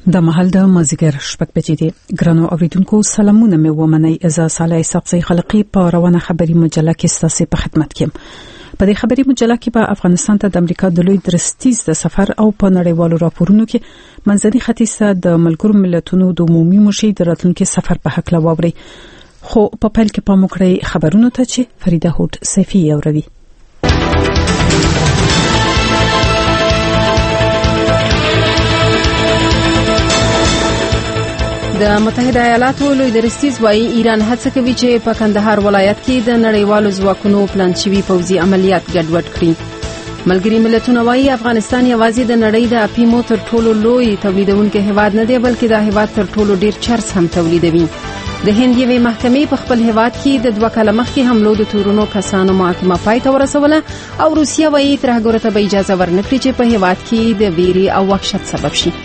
د محل د مازیګر شپږ بجې دي. ګرانو اوریدونکو سلامونه مې ومنئ. از صالح صبحي خلقي په روانه خبري مجله کې ستاسو په خدمت کې. په دې خبري مجله کې به افغانستان ته د امریکا د لوی درستیز د سفر او په نړیوالو راپورونو کې منځني ختیځ د ملګرو ملتونو د عمومي مشیر د راتلونکي سفر په حق لوري. خو په پیل کې پام وکړئ خبرونو ته چې فریده هوت سیفی اوروي. د متحده ایالاتو لوی درستیز وايي ایران هڅه کوي چې په کندهار ولایت کې د نړیوالو ځواکونو پلان شوی پوځي عملیات ګډوډ کړي. ملګری ملتونه وايي افغانستان یوازې د نړۍ د اپیمو تر ټولو لوی تولیدونکو هیواد نه دی بلکې د هیواد تر ټولو ډیر چرس هم تولیدوي. د هند یوې محکمې په خپل هیواد کې د 2 کاله مخکې حملو د تورونو کسانو محاکمه پای ته ورسوله او روسیه وايي ترهګرو ته به اجازه ورنکړي چې په هیواد کې د ویري او وحشت سبب شي.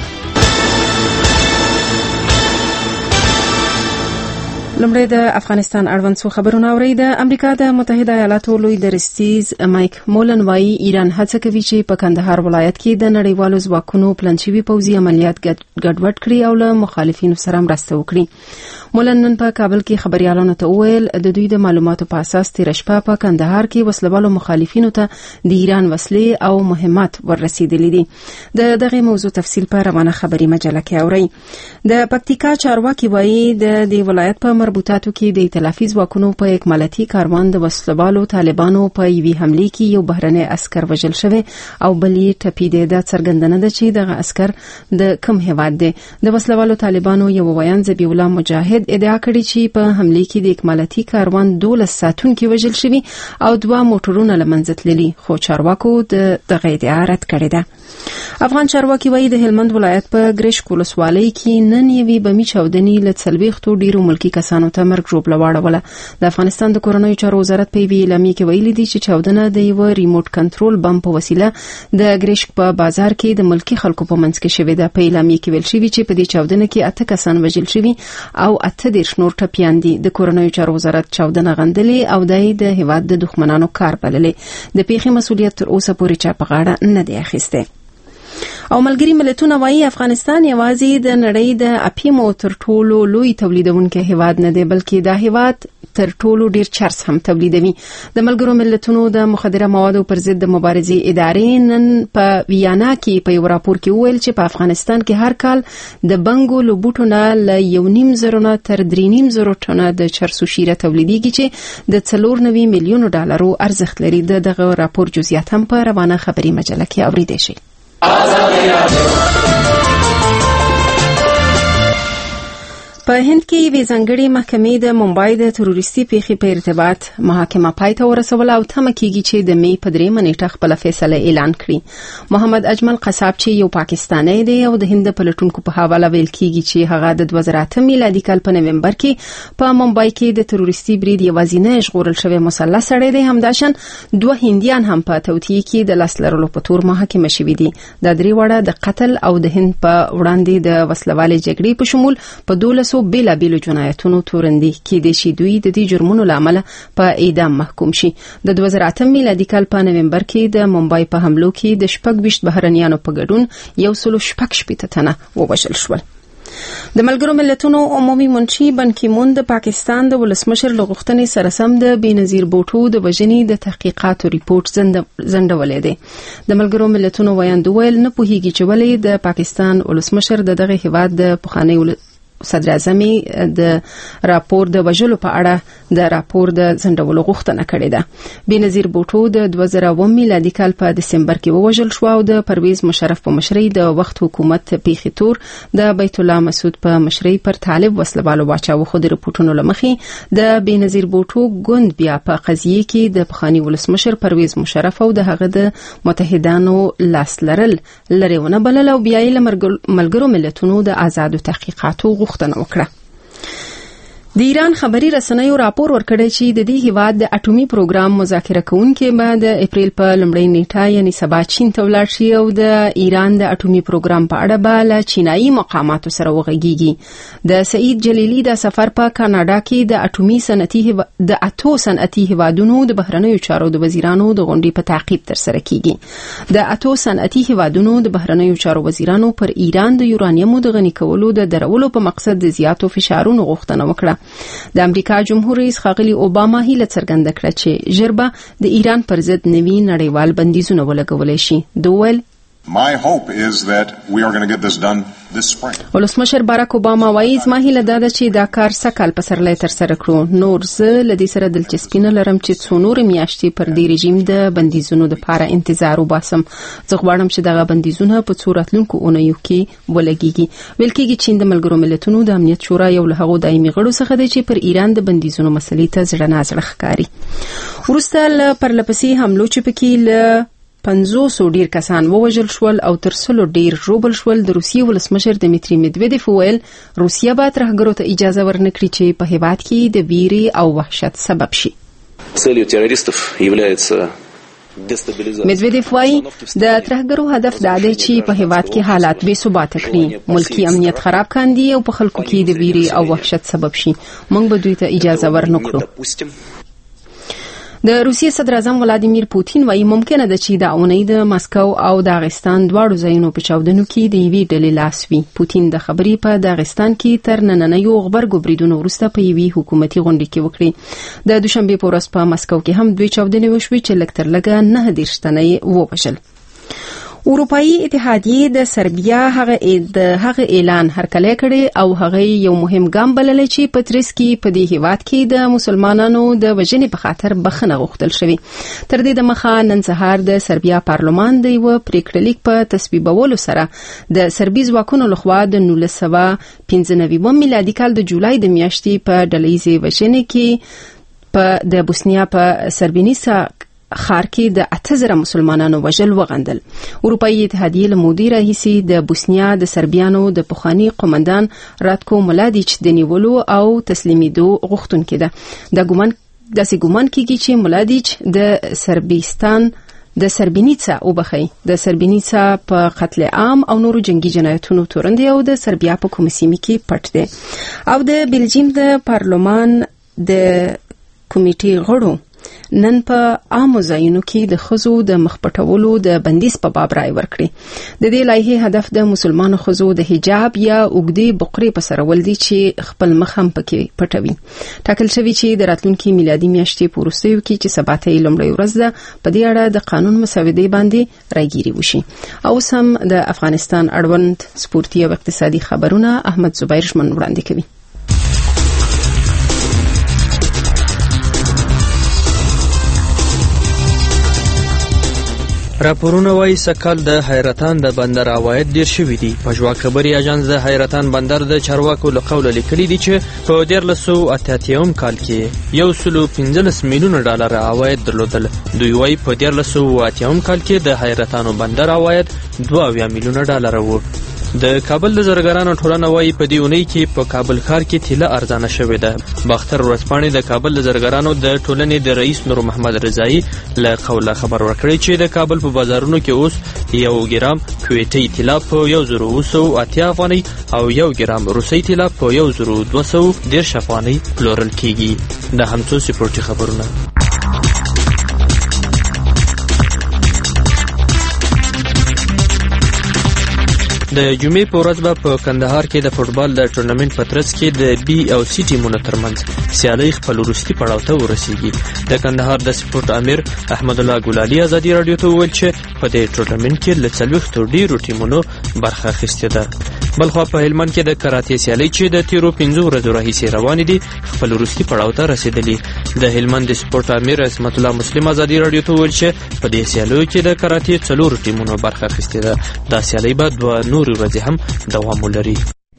لمړی د افغانستان اړوند څو خبرونه اوري. د امریکا د متحده ایالاتو لوی درستیز مایک مولن وايي ایران هڅه کوي چې په کندهار ولایت کې د نړیوالو ځواکونو پلان شوی پوځي عملیات ګډوډ کړي او له مخالفینو سره مرسته وکړي. مولن نن په کابل کې خبريالانو ته وویل د دوی د معلوماتو په اساس تیر شپه په کندهار کې وسلوالو مخالفینو ته د ایران وسلې او مهمات ورسېدلې دي. د دغه موضوع تفصیل په روانه خبري مجله کې اوري. د پکتیکا چارواکي وايي د دې ولایت په مربوطاتو کې د ائتلافي ځواکونو په اکمالاتي کاروان د وسلوالو طالبانو په یوې حمله کې یو بهرنی عسكر وژل شوی او بلې ټپي دی. د څرګندنه ده چې دغه عسكر د کوم هیواد دی. د وسلوالو طالبانو یو ویان ذبیح الله مجاهد ادعا کړې چې په حمله کې د اکمالاتي کاروان 12 ساتونکو وژل شوی او 2 موټرونه لمنځه تللي خو چارواکو دغه ادعا رد کړې ده. افغان چارواکي وايي د هلمند ولایت په ګریشک ولسوالۍ کې نن یوې بمي چاودنې له 40 ډیرو ملکی کسانو ته مرګ ژوبله واړوله. د افغانستان د کورنیو چارو وزارت په ویلي اعلامیه کې ویلي دي چې چاودنه د یو ریموټ کنټرول بم په وسیله د ګریشک په بازار کې د ملکی خلکو په منځ کې شوې ده. په اعلامیه کې ویل شوی چې په دې چاودنه کې 8 کسان وژل شوي او 8 نور ټپيان دي. د کورنیو چارو وزارت چاودنه غندلې او د هیواد د دښمنانو کار بللې. د پیښې مسؤلیت تر اوسه پورې چا په غاړه نه دی اخیسته. او ملګری ملتونه وايي افغانستان یوازې د نړۍ د اپیمو تر ټولو لوی تولیدونکو هیواد نه دی بلکې دا هیواد تر ټولو ډیر چرس هم تولیدوي. د ملګرو ملتونو د مخدره موادو پر ضد د مبارزې ادارې نن په ویانا کې په یو راپور کې ویل چې په افغانستان کې هر کال د بنګو لوبوټو نه ل 1.5 تر 3.5 ټنه د چرسو شیره تولیديږي چې د 4.9 میلیون ډالرو ارزښت لري. دغه راپور جزئیات هم په روانه خبري مجله کې اوریدل شي. په هند کې یوې ځانګړې محکمې د ممبای د تروریستي پیښې په ارتباط محاکمه پای ته ورسوله او تمه کیږي چې د می په 3 نیټه خپل فیصله اعلان کړي. محمد اجمل قصاب چې یو پاکستانی دی او د هند پلټونکو په حواله ویل کیږي چې هغه د 2008 میلادي کال په نومبر کې په ممبای کې د تروریستي برید یوازینی ژغورل شوی مسلح سړی دی. همداشان 2 هندیان هم په توطیه کې د لاس لرلو په تور محاکمه شوي دي. د 3 وړه د قتل او د هند په وړاندې د وسلوالې جګړې په شمول په 12 بیلابیلو جنایتونو تورندي کې د شي دوی د دې جرمونو لامل په اعدام محکوم شي. د 2008 میلادي کال په نومبر کې د ممبای په حملو کې د 26 بهرنیانو په ګډون 116 تنه ووژل شول. د ملګرو ملتونو عمومي منشي بن کی مون د پاکستان د ولسمشر لغښتنې سره سم د بنظیر بوټو د وژنې د تحقیقاتو ریپورت زندولې دی. د ملګرو ملتونو ویاند ویل نه پوهیږي چې ولې د پاکستان ولسمشر دغه هیواد د پخوانی صدر اعظم د راپور د وژلو په اړه د راپور د زندولو غوښتنه کړې ده. بنظیر بوټو د 2009 میلادي کال په دسمبر کې وژل شو او د پرویز مشرف په مشرۍ د وخت حکومت پیښې تور د بیت الله مسعود په مشرۍ پر طالب وسلوالو واچاو. خو د رپورټونو لمخې د بنظیر بوټو ګوند بیا په قضیه کې د پخوانی ولسمشر پرویز مشرف او د هغه د متحدانو لاس لرل لريونه بلل او بیا یې ملګرو ملتونو د آزادو تحقیقاتو غوښتنه وکړه. د ایران خبري رسنیو راپور ورکړی چې د دې هیواد د اټومي پروګرام مذاکره کوونکي به د اپریل په لومړۍ نیټه یعنی سبا چین ته ولاړ شي او د ایران د اټومي پروګرام په اړه به له چینایي مقاماتو سره وغږیږي. د سعید جلیلی د سفر په کاناډا کې د اټومي اتو صنعتي هیوادونو د بهرنیو چارو د وزیرانو د غونډې په تعقیب تر سره کیږي. د اتو صنعتي هیوادونو د بهرنیو چارو وزیرانو پر ایران د یورانیمو د غني کولو د درولو په مقصد د زیاتو فشارونو غوښتنه وکړه. د امریکا جمهور رئیس ښاغلي اوباما هیله څرګنده کړه چې ژر به د ایران پر ضد نوي نړیوال بندیزونه ولګولای شي. دوی My hope is that we are going to get this done this spring. ولسمشر باراک اوباما وایي زما هیله ده چې دا کار سکهال په سرلای تر سره کړو. نور زه له دې سره دلچسپي نه لرم چې څو نور میاشتې پر دې رژیم د بندیزونو لپاره انتظار وباسم. زه غواړم چې دغه بندیزونه په څو راتلونکو اونیو کې ولګیږي. ویل کېږي چې د ملګرو ملتونو د امنیت شورا یو له هغو دایمي غړو څخه دی چې پر ایران د بندیزونو مسلې ته زړه نازړه ښکاري. وروسته له پرلپسې حملو چې پکې له 500 ډیر کسان ووژل شول او تر 100 ډیر ژوبل شول، د روسیې ولسمشر دمیتری مدویدف وویل روسیه به ترهګرو ته اجازه ورنکړي چې په هیواد کې د ویري او وحشت سبب شي. مدویدف وایي د ترهګرو هدف دا دی چې په هیواد کې حالات بې ثبات کړي، ملکی امنیت خراب کاندي او په خلکو کې د ویري او وحشت سبب شي. موږ به دوی ته اجازه ورنکړو. د روسیې صدر اعظم ولادیمیر پوتین وایي ممکنه ده چې د اونۍ د مسکو او داغستان دواړو ځایونو په چاودنو کې د یوې ډلې لاس وي. پوتین د خبرې په داغستان کې تر نننیو غبرګو بریدونو وروسته په یوې حکومتي غونډه کې وکړي. د دوشنبه په ورځ په مسکو کې هم دوی چاودنې وشوې چې لږ تر لږه 9 تنه ووژل. اروپאי اتحادیه د سربیا هغه اعلان هرکلی کړي او هغه یو مهم ګام بلل چې په ترڅ کې په دې هیواد کې د مسلمانانو د وژنې په خاطر بخښنه غوښتل شوی. تر دې د مخه نن سهار د سربیا پارلمان د یو پریکړلیک په تصویبولو سره د سربي ځواکونو لخوا د 1995 میلادي کال د جولای د میاشتې په ډلهیزې وژنې کې په د بوسنیا په سربینیسا خار کې د 8000 مسلمانانو وژل وغندل. اروپאי اتحادیه له مودې راهیسې د بوسنیا د سربیانو د پخوانی قومندان راتکو ملادیچ د نیولو او تسلیمیدو غوښتونکې ده. داسې ګومان کېږي چې ملادیچ د سربستان د سربینیڅا په قتل عام او نورو جنگي جنایتونو تورن دی او د سربیا په کومه سیمه کې پټ دی. او د بلجیم د پارلمان د کمیټې غړو نن په عامو ځایونو کې د ښځو د مخ پټولو د بندیز په باب رائے ورکړي. د دې لایحې هدف د مسلمانو ښځو د حجاب یا اوږدې بقرې په سرول دي چې خپل مخ هم پکې پټوي. ټاکل شوی چې د راتلونکي میلادي میاشتې په وروستیو کې چې سبا ته لومړۍ ورځ ده په دې اړه د قانون مسودې باندې راګيري وشي. او سم د افغانستان اړوند سپورتي او اقتصادي خبرونه احمد زبیر شمن وړاندې کوي. راپورونه وايي سکهال د حیرتان د بندر عواید ډیر شوي دي. پژوا خبري اژانس د حیرتان بندر د چارواکو له قوله لیکلي دي چې په 1988 کال کې 115 میلیون ډالر عواید درلودل. دوی وايي په 1988 کال کې د حیرتانو بندر عواید 2 میلیون ډالر وو. د کابل د زرګرانو ټولنه وايي په دې اونۍ کې په کابل ښار کې طلا ارزانه شوې ده. باختر ورځپاڼې د کابل د زرګرانو د ټولنې د رئیس نور محمد رضایی له قوله خبر ورکړی چې د کابل په بازارونو کې اوس 1 ګرام کویټي طلا په 1280 افغانۍ او 1 ګرام روسي طلا په 1210 افغانۍ پلورل کیږي. د همڅو سپورتي خبرونه. د جمعې په ورځ به په کندهار کې د فوټبال د ټورنمنت په ترڅ کې د بي او سي ټیمونو ترمنځ سیالي خپل وروستي پړاو ته ورسیږي. د کندهار د سپورت امیر احمد الله ګلالي ازادي رادیو ته وویل چې په دې ټورنمنت کې له 40 ډیرو ټیمونو برخه اخیستې ده. بلخوا په هلمند کې د کراټې سیالي چې د تیرو 15 ورځو راهیسې روانې دي خپل وروستي پړاو ته رسیدلي. د هلمند د سپورت امیر عصمت الله مسلم ازادي رادیو ته وویل چې په دې سیالیو کې د کراټې 4 ټیمونو برخه اخیستې ده. دا سیالي به 2 نور ورځې هم دوام ولري.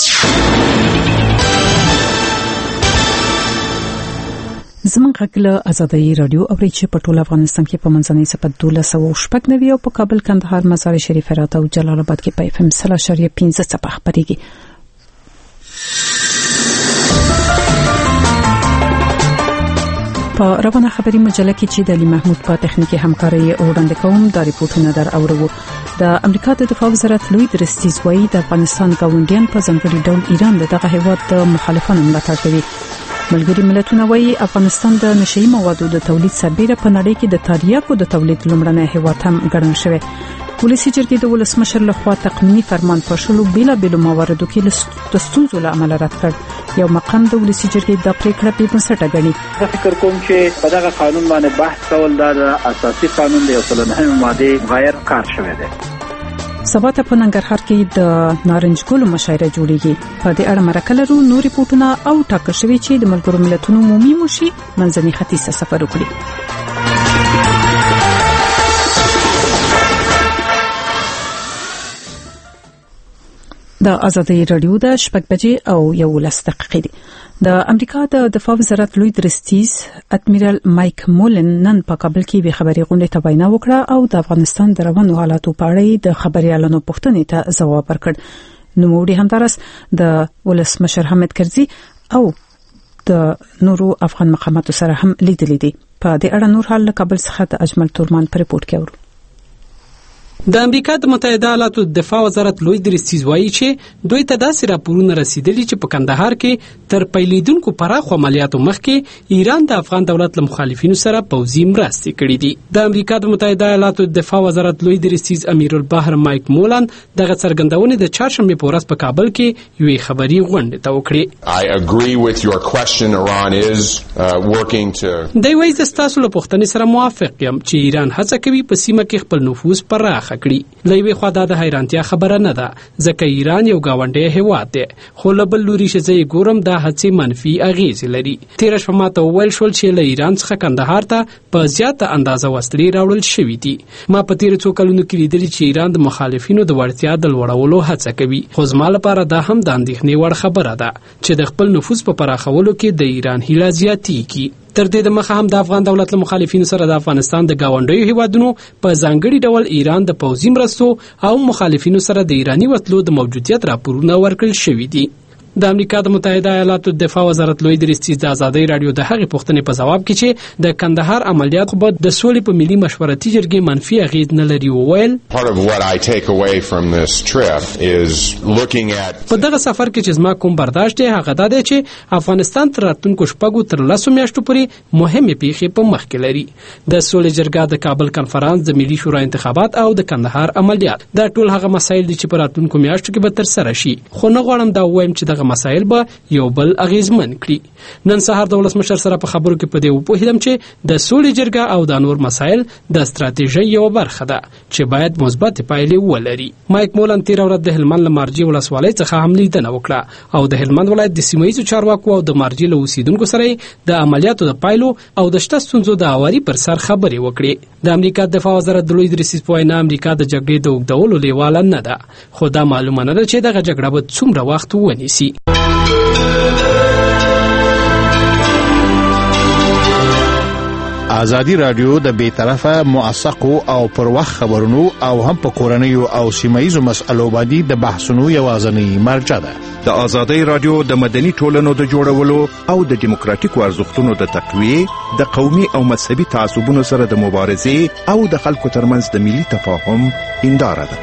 زمونږ غږ له آزادۍ رادیو اوري چې په ټول افغانستان کې په منځنۍ سپه 1290 او په کابل کندهار مزار شریف هرات او جلال آباد کې په FM 0.15 خبريږي. په روانه خبري مجله کې چې د علي محمود په تخنیکی همکاري وړاندې کوم د ریپورتونو در اورو د امریکا د دفاع وزارت لوی درستیز وایي د افغانستان ګاونډیان په ځانګړي ډول ایران دغه هیواد د مخالفانو ملاتړ کوي. ملګری ملتونه وایي افغانستان د نشئی موادو د تولید سربېره په نړۍ کې د تریاکو د تولید لومړنی هیواد هم ګڼل شوی. ولسی جرګې د ولسمشر لخوا تقنینی فرمان په شلو بیلابېلو مواردو کې د ستونزو له امله رد کړ. یو مقام د ولسی جرګې د پریکړې په بنسټ غني. زه فکر کوم چې په دغه قانون باندې بحث کول د اساسي قانون د 9 ماده غیر کار شوی دی. سبا ته په ننګرهار کې د نارنج ګل مشاعره جوړیږي. په دې اړه مرکه لرو نور ریپورتونه او ټاکل شوی چې د ملګرو ملتونو عمومي مشي منځني ختیځ سفر وکړي. د ازادي رادیو د شپږ بجې او 11 دقیقې دي. د امریکا د دفاع وزارت لوی درستیز ادمیرال مایک مولن نن په کابل کې به خبري غونډه ته وینا وکړه او د افغانستان د روانو حالاتو په اړه د خبريالانو پوښتنې ته ځواب ورکړ. نو موږ همدارس د ولسمشر حامد کرزي او د نورو افغان مقاماتو سره هم لیدلې دي. په دې اړه نور حال کابل څخه د اجمل تورمان په ریپورت کې اورو. د امریکا د متحده ایالاتو د دفاع وزارت لوی درستیز وایي چې دوی ته داسې راپورونه رسیدلي چې په کندهار کې تر پیلیدونکو پراخ عملیاتو مخکې ایران د افغان دولت له مخالفینو سره پوځي مرستې کړې دي. د امریکا د متحده ایالاتو د دفاع وزارت لوی درستیز امیرالبحر مایک مولن دغه څرګندونې د چهارشنبه په ورځ په کابل کې یوې خبري غونډه ته وکړې. دوی وایي چې تاسو له پوښتنې سره موافق یم چې ایران هڅه کوي په سیمه کې خپل نفوذ پراخ کړي. لوی خو دا د حیرانتیا خبره نه ده ځکه ایران یو گاونډی هیواد دی خو له بل لوري چې زه ګورم دا هڅې منفي اغیز لري. تیر شپه ماته ویل شول چې له ایران څخه کندهار ته په زیاته اندازه وسلې راوړل شوې دي. ما په تیر څو کلونو کې لیدلي چې ایران د مخالفینو د وړتیا د لوړولو هڅه کوي خو زما لپاره دا هم د اندېښنې وړ خبره ده چې د خپل نفوذ په پراخولو کې د ایران هیله زیاتېږي. تر دې د مخه هم د افغان دولت له مخالفینو سره د افغانستان د گاونډیو هیوادونو په ځانګړي ډول ایران د پوځي مرستو او مخالفینو سره د ایرانی وسلو د موجودیت راپورونه ورکړل شوي دي. د امریکا د متحده ایالاتو د دفاع وزارت لوی درستیز د ازادي رادیو د هغې پوښتنې په جواب کې چې د کندهار عملیات خو د سولې په ملي مشورتي جرګې منفي اغیز نه لري وویل په دغه سفر کې چې زما کوم برداشت دی هغه دا دی چې افغانستان تر راتلونکو شپږو تر 10 میاشتو پورې مهمه پیښې په مخ کې لري. د سولې جرګه د کابل کنفرانس د ملي شورا انتخابات او د کندهار عملیات دا ټول هغه مسایل دي چې په راتلونکو میاشتو کې به تر سره شي خو نه غواړم دا وایم چې دغه مسایل به یو بل اغیزمن کړي. نن سهار د ولسمشر سره په خبرو کې په دې وپوهیدم چې د سولې جرګه او د نور مسایل د ستراتیژۍ یو برخه ده چې باید مثبت پایلې ولري. مایک مولن تیر ورځ د هلمند له مارجې ولسوالۍ څخه هم لیدنه وکړه او د هلمند ولایت د سیمه‌ییزو چارواکو او د مارجې له اوسیدونکو سره د عملیاتو د پایلو او د شته ستونزو د اواري پر سر خبرې وکړې. د امریکا د دفاع وزارت د لوی درستیز په وینا امریکا د جګړې د اوږدولو لیواله نه ده خو دا معلومه نه ده چې دغه جګړه به څومره وخت ونیسي. ازادي رادیو د بیطرفه موثقو او پر وخت خبرونو او هم په کورنیو او سیمایي مسألو باندې د بحثونو یوازنی مرجع ده. د ازادي رادیو د مدني ټولنو د جوړولو او د دیموکراتیکو ارزښتونو د تقویه د قومي او مذهبي تعصبونو سره د مبارزې او د خلکو ترمنځ د ملي تفاهم هنداره ده.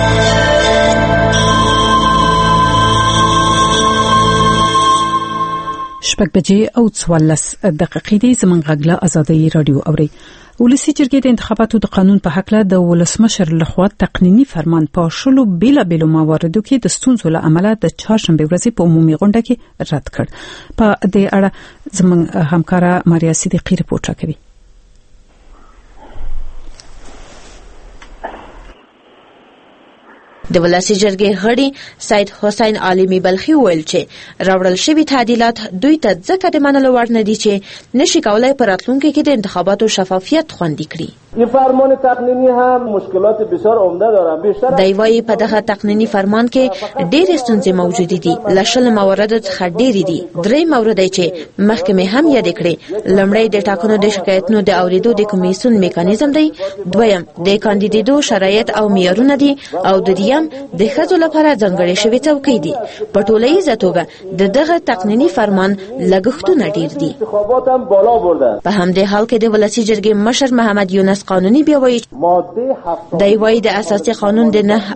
شپږ بجې او 14 دقیقې دي. زمونږ غږ ازادي رادیو اوري. ولسی جرګې د انتخاباتو د قانون په حق له د ولسمشر لخوا تقنینی فرمان په شلو بیلابېلو مواردو کې د ستونزو له امله د چهارشنبه ورځې په عمومي غونډه کې رد کړ. په دې اړه زمونږ همکارا ماریا صدیقی ریپورت راکوي. د ولسی جرګې غړي سید حسین عالمی بلخي ویل چې راوړل شوی تعدیلات دوی ته ځکه د منلو وړ نه دي چې نشي کولای په راتلونکي کې د انتخاباتو شفافیت خوندي کړي. این فرمان تقنینی هم مشکلات بسیار عمده داره. بیشتر دی وايي په دغه تقنینی فرمان کې ډېرې ستونزې موجود دي. لشل موارد څخه ډېری دي. درې مورد چې محکمه هم یاد کړي. لمړی د ټاکنو د شکایتونو د اوریدو د کمیسیون میکانیزم دی. دویم د کاندیدېدو شرایط او معیارونه دي او د دې هم د ښځو لپاره ځانګړې شوې څوکۍ دي. په ټولیزه توګه دغه تقنیني فرمان لګښتونه ډیر دي. په همدې حال کې د ولسی جرګې مشر محمد یونس قانوني بیا وایي دی وایي د اساسي قانون د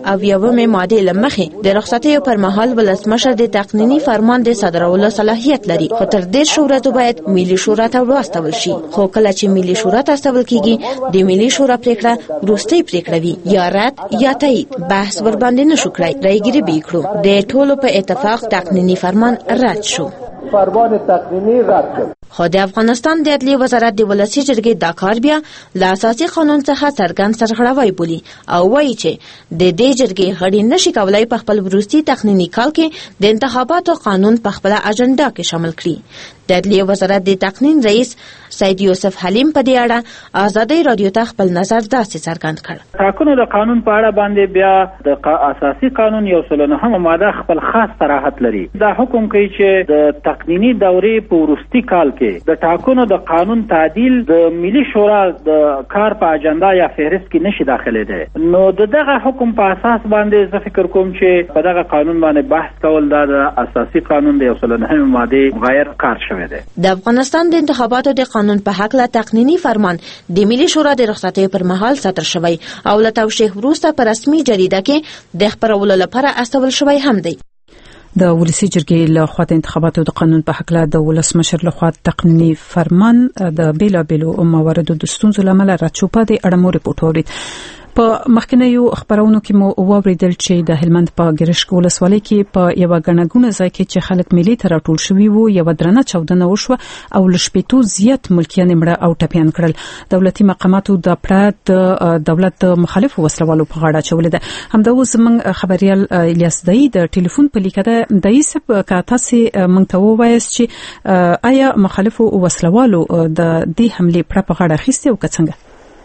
9 ماده لمخې د رخصتیو پر مهال ولسمشر د تقنیني فرمان د صادرولو صلاحیت لري، خو تر دې ورځې باید ملي شورا ته واستول شي. خو کله چې ملي شورا ته استول کیږي د ملي شورا پریکړه وروستۍ پریکړه وي، یا رد یا تایید. بحث ور باندې نشو کړای، رایګیری به کړو. د ټولو په اتفاق تقنیني فرمان رد شو. فرمان تقنینی رد شد. خو د افغانستان د عدلیې وزارت د ولسی جرګې دا کار بیا له اساسي قانون څخه څرګند سرغړاوی بولي او وایي چې د دې جرګې غړي نشي کولای په خپل وروستي تقنیني کال کې د انتخاباتو قانون په خپل اجنډا کې شامل کړي. د عدلیې وزارت د تقنین رئیس سید یوسف حلیم په دې اړه آزادۍ رادیو ته خپل نظر داسې څرګند کړ. ټاکنو د قانون په اړه باندې بیا د اساسي قانون 109 ماده خپل خاص صراحت لري. دا حکم کوي چې د تقنینی دورې په وروستي کال کې د ټاکنو د قانون تعدیل د ملي شورا د کار په اجنډا یا فهرست کې نشي داخله ده. نو دغه حکم په اساس باندې زه فکر کوم چې په دغه قانون باندې بحث کول د اساسي قانون د 109 ماده غیر کار شوی. د افغانستان د انتخاباتو د قانون په حق له تقنینی فرمان د ملي شورا د رخصتۍ پر مهال صادر شوی او له توشیح وروسته په رسمي جریده کې د خبرولو لپاره استول شوی هم دی. د ولسی جرګې له خوا د انتخاباتو د قانون په حق له د ولسمشر له خوا تقنینی فرمان د بیلابیلو مواردو د ستونزو لامل راچوپه د اړمو ریپورت ورید. په مخکنیو خبرونو کې مو واوریدل چې د هلمند په ګرشک ولسوالۍ کې په یو غنګونه ځای کې چې خلک ملي ته راټول شوي وو یو درنه چاودنه وشوه او لشپېتو زیات ملکیان مړه او ټپیان کړل. دولتي مقاماتو د پرات دولت مخالفو وسلوالو په غاړه چولې ده. همدا اوس زموږ خبريال الیاس دای د ټلیفون په لیکه د ایسب کا تاسو مونږ ته ووایست چې آیا مخالفو وسلوالو د دې حمله پر په غاړه اخیسته او څنګه؟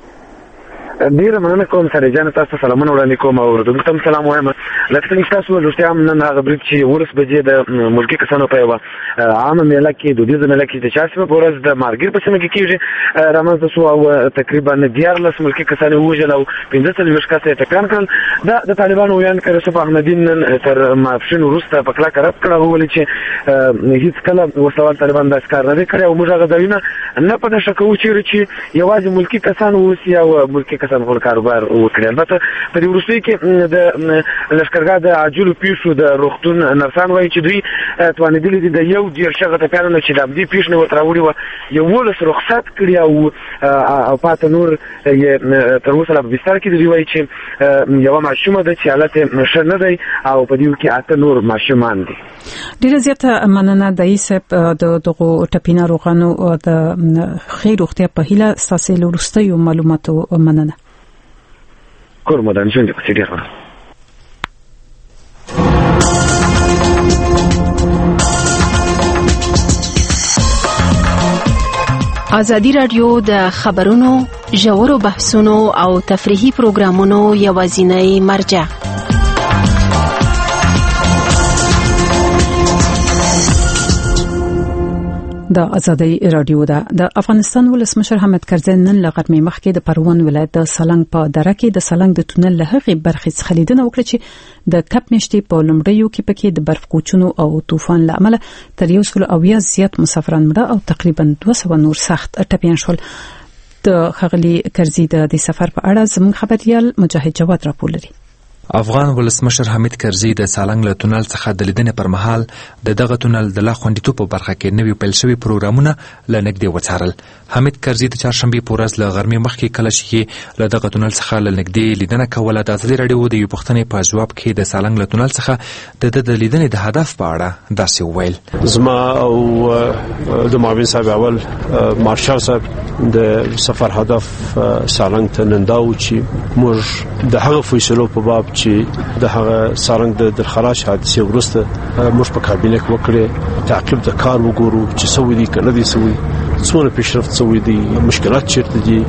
ډیر مننه کوم سره جان تاسو سلامونه وړاندې کوم او دلته سلام وایم. لکه تاسو ولرته هم نن هغه برید چې ورس بجې د ملکی کسانو په یو عامه میله کې د دې میله کې د چاسمه پورز د مارګر په سیمه کې کېږي رامنځته شو او تقریبا 14 ملکی کسان وژل او 15 مشکاسه ټکان کړل. د طالبانو ویان کړي چې احمدین تر مافشن وروسته په کلا کړه ولې چې هیڅ کله وسوال طالبان د اسکار نه کړي او موږ هغه ځایونه نه پته شکو چې یوازې ملکی کسان وسی او ملکی کسان خپل کاروبار وکړي. البته په دې وروستي کې د لشکرګاه د عاجل پیښو د روغتون نرسان وایي چې دوی توانیدل دي د یو ډیر شغه ته پیانو چې د دې پیښ نه وتراوړي و یو ولس رخصت کړی او پات نور تر اوسه په بستر کې دوی وایي چې یو ماشومه د حالت نشه نه دی او په دې کې اته نور ماشومان دي. ډیر زیاته مننه د ایسب د دغه ټپینا روغانو د خیر وختیا په هیله ساسې لورستیو معلوماتو مننه. کورمدان څنګه په دې اړه ازادي رادیو د خبرونو ژورو بحثونو او تفریحي پروګرامونو یوازینی مرجع. د ازادۍ رادیو د افغانستان ولسمشر حامد کرزي نن لغرمې مخکې د پروان ولایت د سالنګ په دره کې د سالنګ د تونل له هغې برخې څخه لیدنه وکړه چې د کپ میاشتې په لومړیو کې پکې د برف کوچونو او طوفان له امله تر 100 زیات مسافران مړه او تقریبا 200 نور سخت ټپیان شول. د خغلی کرزي د سفر په اړه زموږ خبريال مجاهد جواد راپور لري. افغان ولسمشر حامد کرزي د سالنګ له تونل څخه د لیدنې پر مهال دغه تونل د لا خوندیتوب په برخه کې نوي پیل شوي پروګرامونه لنګدي وڅارل. حامد کرزي د چهارشنبه په ورځ له غرمې مخکې کله چې له دغه تونل څخه لنګدي لیدنه کوله د ازادي رادیو د یو پښتنې په جواب کې د سالنګ له تونل څخه د لیدنې د هدف په اړه داسې وویل. زما او د معاون صاحب اول مارشال صاحب د سفر هدف سالنګ ته ننداو چې موږ د هغه فیصلو په باب چې د هغه سالنګ د درخلاص حادثه ورسته موږ په کابینه کې وکړې تعقیب د کار وګورو چې سوي دي کنه دي سوي څونه پیشرفت سوي دي مشکلات چیرته دي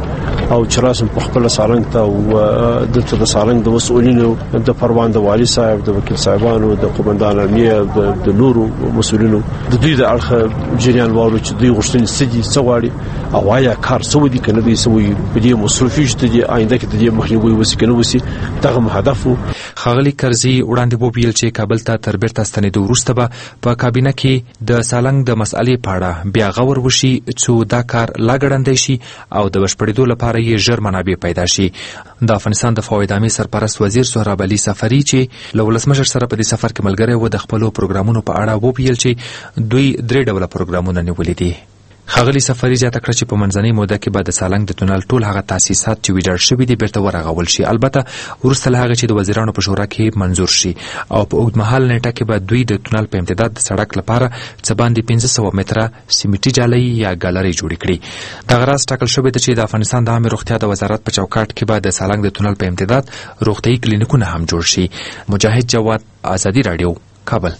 او چې راسم په خپل سالنګ ته او د سالنګ د مسؤلینو د پروان د والی صاحب د وکیل صاحبانو د قومندان امنیه د نورو مسؤلینو د دوی د اړخ جریان وارو چې دوی غوښتنې سدي سوالي او آیا کار سوي دي کنه دوی سوي په دې مصرفي چې د آینده کې د مخنیوي وسی کنه وسی دغه هدف خاغلی کرزي وړاندې وویل چې کابل ته تر بیرته ستنېدو وروسته به په کابینه کې د سالنګ د مسالې په اړه بیا غور وشي چې دا کار لا ګړندی شي او د بشپړېدو لپاره یې ژر منابع پیدا شي. د افغانستان د فواد عامې سرپرست وزیر سهراب علي سفري چې له ولسمشر سره په دې سفر کې ملګری و د خپلو پروګرامونو په اړه وویل چې دوی 3 ډوله پروګرامونه نیولي دي. خاغلی سفري زیاته کړه چې په منځنۍ موده کې به د سالنګ د تونل ټول هغه تاسیسات چې ویجاړ شوي دي بیرته ورغول شي، البته وروسته له هغه چې د وزیرانو په شورا کې منظور شي، او په اوږدمهاله نیټه کې به دوی د تونل په امتداد د سړک لپاره څه باندې 1500 متره سیمټي جالۍ یا ګالري جوړې کړي. دغه راز ټاکل شوی دی چې د افغانستان د عامه روغتیا د وزارت په چوکاټ کې به د سالنګ د تونل په امتداد روغتیايي کلینیکونه هم جوړ شي. مجاهد جواد، آزادي رادیو، کابل.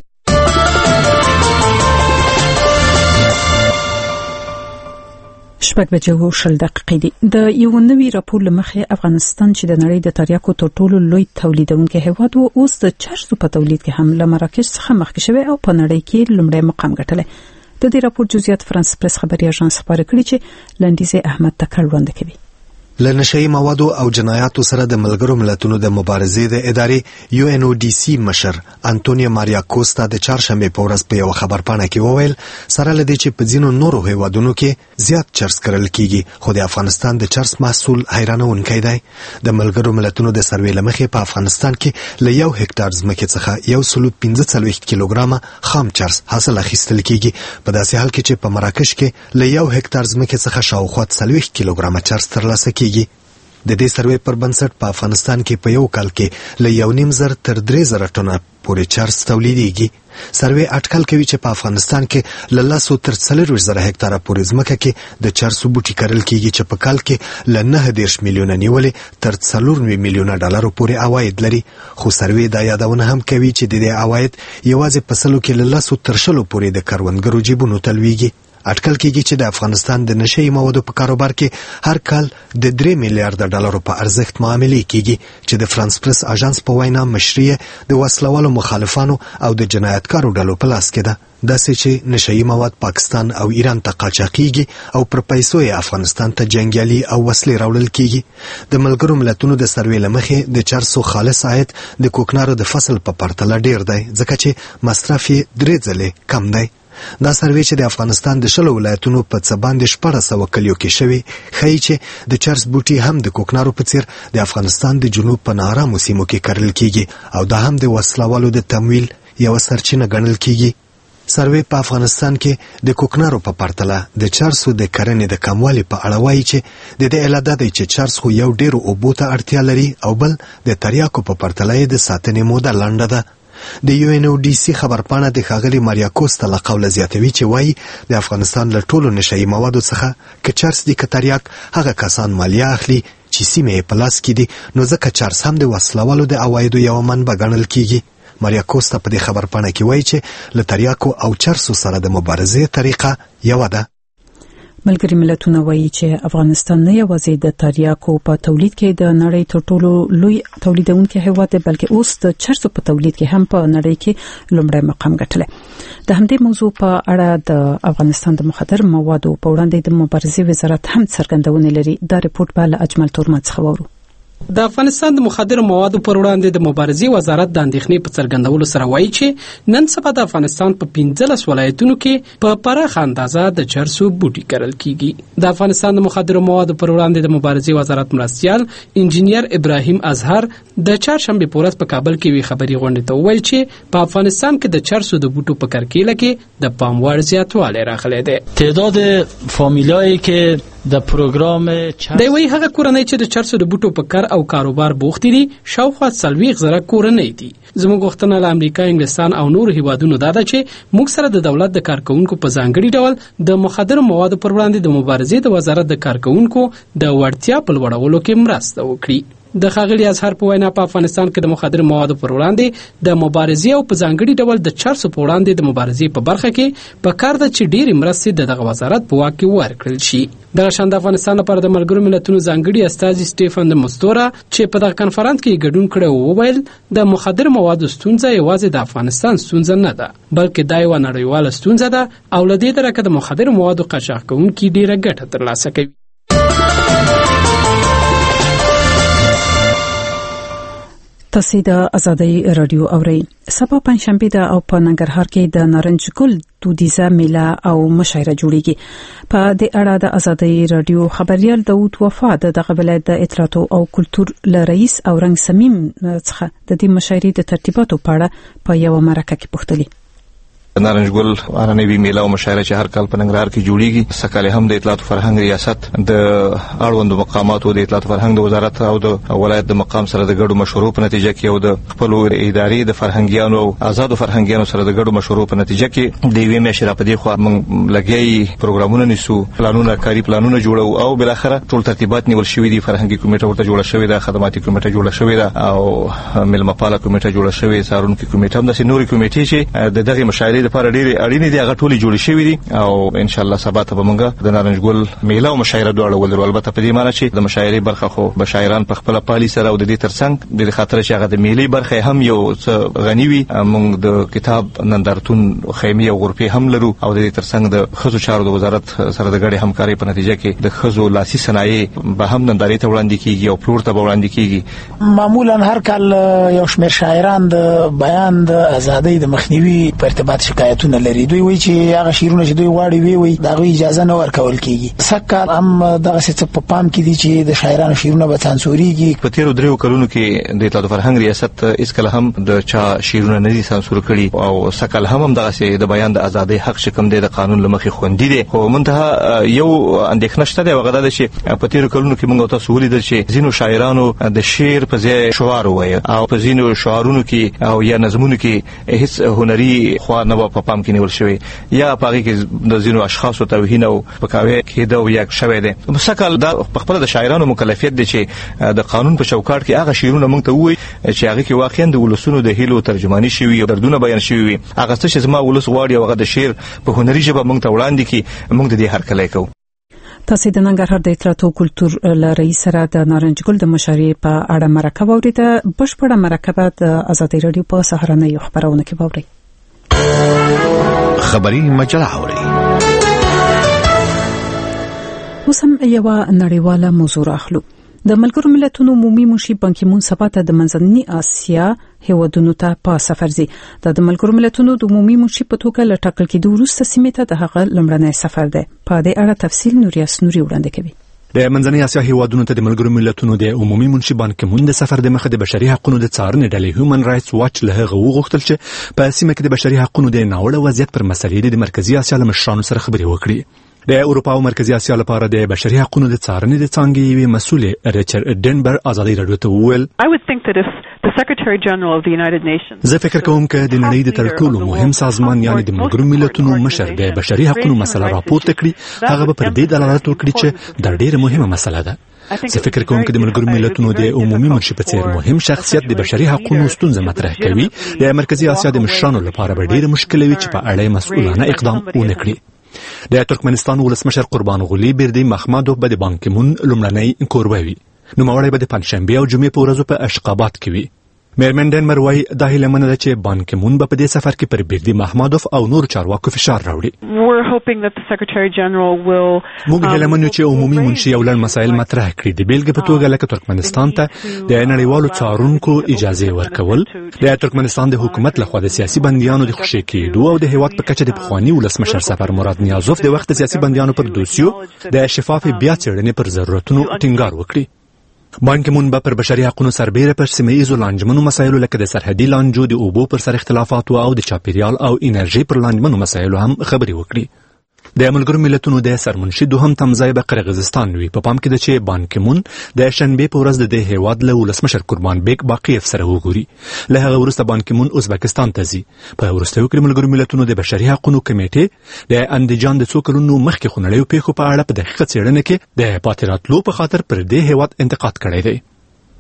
شپږ بجې و 10 دقیقې دي. د یو نوي راپور لمخې افغانستان چې د نړۍ د تریاکو تر ټولو لوی تولیدونکي هیواد و، اوس د چرسو په تولید کې هم له مراکش څخه مخکې شوی او په نړۍ کې لومړی مقام ګټلی. د دې راپور جزئیات فرانس پریس خبري اژانس خبر کړی چې لنډیزه احمد تکل وړاندې کوي. لنشئی موادو او جنایاتو سره د ملګرو ملتونو د مبارزې د ادارې UNODC مشر انټونیو ماریا کوستا د چهارشنبه په ورځ په یو خبرپاڼه کې وویل سره لدی چې په ځینو نورو هیوادونو کې زیات چرس کرل کیږي، خو د افغانستان د چرس محصول حیرانونکی دی. د ملګرو ملتونو د سروې لمخې په افغانستان کې له 1 هکټار ځمکې څخه 145 کیلوګرامه خام چرس حاصل اخیستل کیږي، په داسې حال کې چې په مراکش کې له 1 هکټار ځمکې څخه شاوخوا 40 کیلوګرامه چرس ترلاسه کیږي. د دې سروې پر بنسټ په افغانستان کې په یو کال کې له 1.5 تر 3,000 ټنه پورې چرس تولیدېږي. سروې اټکل کوي چې په افغانستان کې له 100 تر 40,000 هکټاره پورې ځمکه کې د چرسو بوټي کرل کیږي چې په کال کې له 9 میلیونه نیولې تر 4 میلیونه ډالرو پورې عواید لري. خو سروې دا یادونه هم کوي چې د دې عواید یوازې په سلو کې له 100 تر 100 پورې د کروندګرو جیبونو تلويږي. اټکل کېږي چې د افغانستان د نشئی موادو په کاروبار کې هر کال د 3 میلیارډ ډالرو په ارزښت معاملې کېږي چې د فرانس پریس اژانس په وینا مشري د وسلوالو مخالفانو او د جنایتکارو ډلو په لاس کې ده، داسې چې نشئی مواد پاکستان او ایران ته قاچاقېږي او پر پیسو یې افغانستان ته جنګیالي او وسلې راوړل کېږي. د ملګرو ملتونو د سروې لمخې د چرسو خالص عاید د کوکنارو د فصل په پرتله ډیر دی، ځکه چې مصرف یې 3 ځلې کم دی. دا سروې چې د افغانستان د 10 ولایتونو په څه باندې 1400 کلیو کې شوی ښیي چې د چرس بوټي هم د کوکنارو په څیر د افغانستان د جنوب په نارامو سیمو کې کرل کیږي او دا هم د وسلوالو د تمویل یو سرچینه ګڼل کیږي. سروې په افغانستان کې د کوکنارو په پرتله د چرسو د کرنې د کموالي په اړه وایي چې د دې علت دی چې چرس خو یو ډیر اوبو ته اړتیا لري او بل د تریاکو په پرتله د ساتنې موده لنډه ده. د UNODC خبرپاڼه د ښاغلي ماریا کوستا له قوله زیاتوي چې وایي د افغانستان له ټولو نشئی موادو څخه که چرس دي که تریاک هغه کسان مالیه اخلي چې سیمې یې په لاس کې دي، نو ځکه چرس هم د وسلوالو د عوایدو یوه منبع ګڼل کیږي. ماریا کوستا په دې خبرپاڼه کې وایي چې له تریاکو او چرسو سره د مبارزې طریقه یوه ده. ملګري ملتونه وایي چې افغانستان نه یوازې د تریاکو په تولید کې د نړۍ تر ټولو لوی تولیدونکي هیواد دی، بلکې اوس د چرسو په تولید کې هم په نړۍ کې لومړی مقام ګټلی. د همدې موضوع په اړه د افغانستان د مخدر موادو په وړاندې د مبارزې وزارت هم څرګندونه لري. دا رپورټ به له اجمل تورمن څخه واورو. د افغانستان د مخدر موادو پر وړاندې د مبارزې وزارت د اندېښنې په څرګندولو سره وایي چې نن سبا د افغانستان په 15 ولایتونو کې په پراخه اندازه د چرسو بوټي کرل کیږي. د افغانستان د مخدر موادو پر وړاندې د مبارزې وزارت مرستیال انجینیر ابراهیم اظهر د چهارشنبه په ورځ په کابل کې وی خبري غونډه ته وویل چې په افغانستان کې د چرسو د بوټو په کرکیله کې د پام وړ زیاتوالی راغلی دی. تعداد فامیلایی که د پروګرام د وی هغه کورنۍ چې د چرسو د بوټو په کار او کاروبار بوخت دي شاوخوا 40,000 کورنۍ دي. زموږ غوښتنه له امریکا، انګلستان او نور هیوادونو دا ده چې موږ سره د دولت د کارکونکو په ځانګړي ډول د مخدر موادو پر وړاندې د مبارزې د وزارت د کارکونکو د وړتیا په لوړولو کې مرسته وکړي. د ښاغلي اظهر په وینا په افغانستان کې د مخدر موادو پر وړاندې د مبارزې او په ځانګړي ډول د چرسو په وړاندې د مبارزې په برخه کې په کار ده چې ډېرې مرستې دغه وزارت په واک کې ورکړل شي. دغه شان د افغانستان لپاره د ملګرو ملتونو ځانګړي استازي سټیفن د مستورا چې په دغه کنفرانس کې ګډون کړی وویل د مخدر موادو ستونزه یوازې د افغانستان ستونزه نه ده بلکې دا یوه نړیواله ستونزه ده او له دې درکه د مخدر موادو قاچاق کوونکي ډېره ګټه ترلاسه کوي. تاسو د ازادۍ رادیو اورئ. سبا پنځشنبه ده او په ننګرهار کې د نارنج ګل دودیزه میله او مشاعره جوړیږي. په دې اړه د ازادۍ رادیو خبريال داوود وفا د ولایت د اطلاعات او کلتور رئیس او رنګ سمیم څخه د دې مشاعرې د ترتیباتو په اړه په یو مرکه کې پوښتنه. نارنج ګل ارنوي میله او مشاعره چې هر کال په ننګرهار کې جوړیږي سکاله هم د اطلاعات فرهنګ ریاست د اړوند مقاماتو د اطلاعات فرهنګ د وزارت او د ولایت د مقام سره د ګډو مشورو په نتیجه کې او د خپل ادارې د فرهنګیانو او آزادو فرهنګیانو سره د ګډو مشورو په نتیجه کې د وی مشره په دې خو موږ لګي پروګرامونه نیسو پلانونه کاری پلانونه جوړو او بل اخره ټول ترتیبات نیول شوې دي. فرهنګي کمیټه ورته جوړه شوې ده خدماتي کمیټه جوړه شوې ده او ملمپاله کمیټه جوړه شوې سارونکي کمیټه هم د نوري کمیټې چې دغه مشاعرې لپاره ډېر اړینې دي هغه ټولې جوړې شوې دي او ان شاء الله سبا ته به موږ د نارنج ګل میله او مشاعره دواړه ولرو. البته په دې معنی چې د مشاعرې برخه خو بشاعران په خپل پالي سره او د دې ترڅنګ د خاطر چې هغه د میلې برخه هم یو څه غنی وي موږ د کتاب نندارتون خیمه او غرفه هم لرو او د دې ترڅنګ د خزو چارو د وزارت سره د ګډې همکاري په نتیجه کې د خزو لاسي صنایع به هم نندارې ته وړاندې کیږي او پلور ته وړاندې کیږي. معمولا هر کال یو شمېر شاعران د بیان د ازادۍ د مخنیوي په ارتباط شکایتونه لري. دوی وایي چې هغه شیرونه چې دوی واړي وي دا غوي اجازه نه ورکول کیږي. سکه هم دغه څه په پام کې دي چې د شاعرانو شیرونه به سانسوريږي. په تیرو دریو کلونو کې د اطلاعات فرهنګ ریاست اسکل هم د چا شیرونه نه دي سانسور کړي او سکل هم دغه څه د بیان د ازادۍ حق شکم دی د قانون لمخې خوندي دي. خو منتها یو اندېښنه شته د وغدا چې په تیرو کلونو کې موږ تاسو ولیدل چې ځینو شاعرانو د شعر په ځای شعار وایي او په ځینو شعارونو کې او یا نظمونو کې هیڅ هنري خو نه په پام کې نیول شوی یا پاره کې د ځینو اشخاصو توهین او پکاوي کېده او یا شوی دی. مسکل دا په خپل د شاعرانو مکلفیت دي چې د قانون په چوکاټ کې هغه شعرونه موږ ته وایي چې هغه کې واقعا د ولسونو د هیلو ترجمانی شوی او دردونه بیان شوی وي. هغه څه چې زما ولس غواړي هغه د شعر په هنري ژبه موږ ته وړاندې کی موږ د دې هر کله کوو. تاسو د ننګرهار د اطلاعات او کلتور رئیس سره د نارنج ګل د مشاعرې په اړه مرکه واوریده. بشپړه مرکه د ازادۍ رادیو په سهارنۍ خبرونه کې واورئ. خبري مجله اوري. اوس هم یو نړیواله موضوع اخلو. د ملګرو ملتونو عمومي منشي بان کی مون سبا ته د منځنۍ اسیا هیوادونو ته په سفر ځي. د ملګرو ملتونو د عمومي منشي په توګه لټاکل کېدو وروسته سیمه ته د هغه لمړنی سفر دی. په دې اړه تفصیل نوریاس نوري وړاندې کوي. د منځنۍ اسیا هیوادونو ته د ملګرو ملتونو د عمومي منشي بان کی مون د سفر د مخه د بشري حقوقو د څارنې ډلې هیومن رائټس واچ له هغه وغوښتل چې په سیمه کې د بشري حقوقو د ناوړه وضعیت پر مسلې د مرکزی اسیا له مشرانو سره خبرې وکړي. د اروپا او مرکزی اسیا لپاره د بشري حقوقو د څارنې د څانګې یوې مسؤل ریچارډ ډنبر ازادي رادیو ته وویل زه فکر کوم چې د نړۍ د تر ټولو مهم سازمان یعنی د ملګرو ملتونو مشر د بشري حقوقو مسله راپورته کړي هغه به پر دې دلالت وکړي چې دا ډېره مهمه مسله ده. زه فکر کوم چې د ملګرو ملتونو د عمومي منشي په څیر مهم شخصیت د بشري حقوقو ستونزې مطرح کوي. د مرکزی اسیا د مشرانو لپاره به ډېر مشکل وي چې په اړه مسؤلانه اقدام ونکړي. د ترکمنستان ولسمشر قربان غولي بردي محمدوف به د بان کی مون لومړنی کوربه وي. نو مړی به د پنځشنبه او جمعې په ورځو په اشقابات کې وي. میرمن ډنمر وايي دا هیله منه ده چې بان کی مون به په دې سفر کې پر بردي محمدوف او نور چارواکو فشار راوړي. موږ هیله منو چې عمومي منشي یو لړ مسایل مطرح کړي د بیلګې په توګه لکه ترکمنستان ته د نړیوالو څارونکو اجازه ورکول، د ترکمنستان د حکومت لخوا د سیاسي بنديانو د خوشي کېدو او د هیواد په کچه د پخوانی ولسمشر سفر مراد نیازوف د وخت سیاسي بنديانو پر دوسیو د شفاف بیا څېړنې پر ضرورتونو ټینګار وکړي. بان کی مون به پر بشري حقوقو سربېره پر سیمه ایزو لانجمنو مسایلو لکه د سرحدي لانجو د اوبو پر سر اختلافاتو او د چاپیریال او انرژي پر لانجمنو مسایلو هم خبرې وکړي. د ملګرو ملتونو د سرمنشي دوهم تمځای به قرغیزستان وي. په پام کې ده چې بان کی مون د شنبه په ورځ د هیواد له ولسمشر قربان بیک باقیف سره وګوري. له هغه وروسته بان کی مون ازبکستان ته ځي. په وروستیو کې ملګرو ملتونو د بشري حقوقو کمیټې د اندیجان د څو کلونو مخکې خونړیو پیښو په اړه په دقیقه څېړنه کې د پاتې راتلو په خاطر پر دې هیواد انتقاد کړی دی.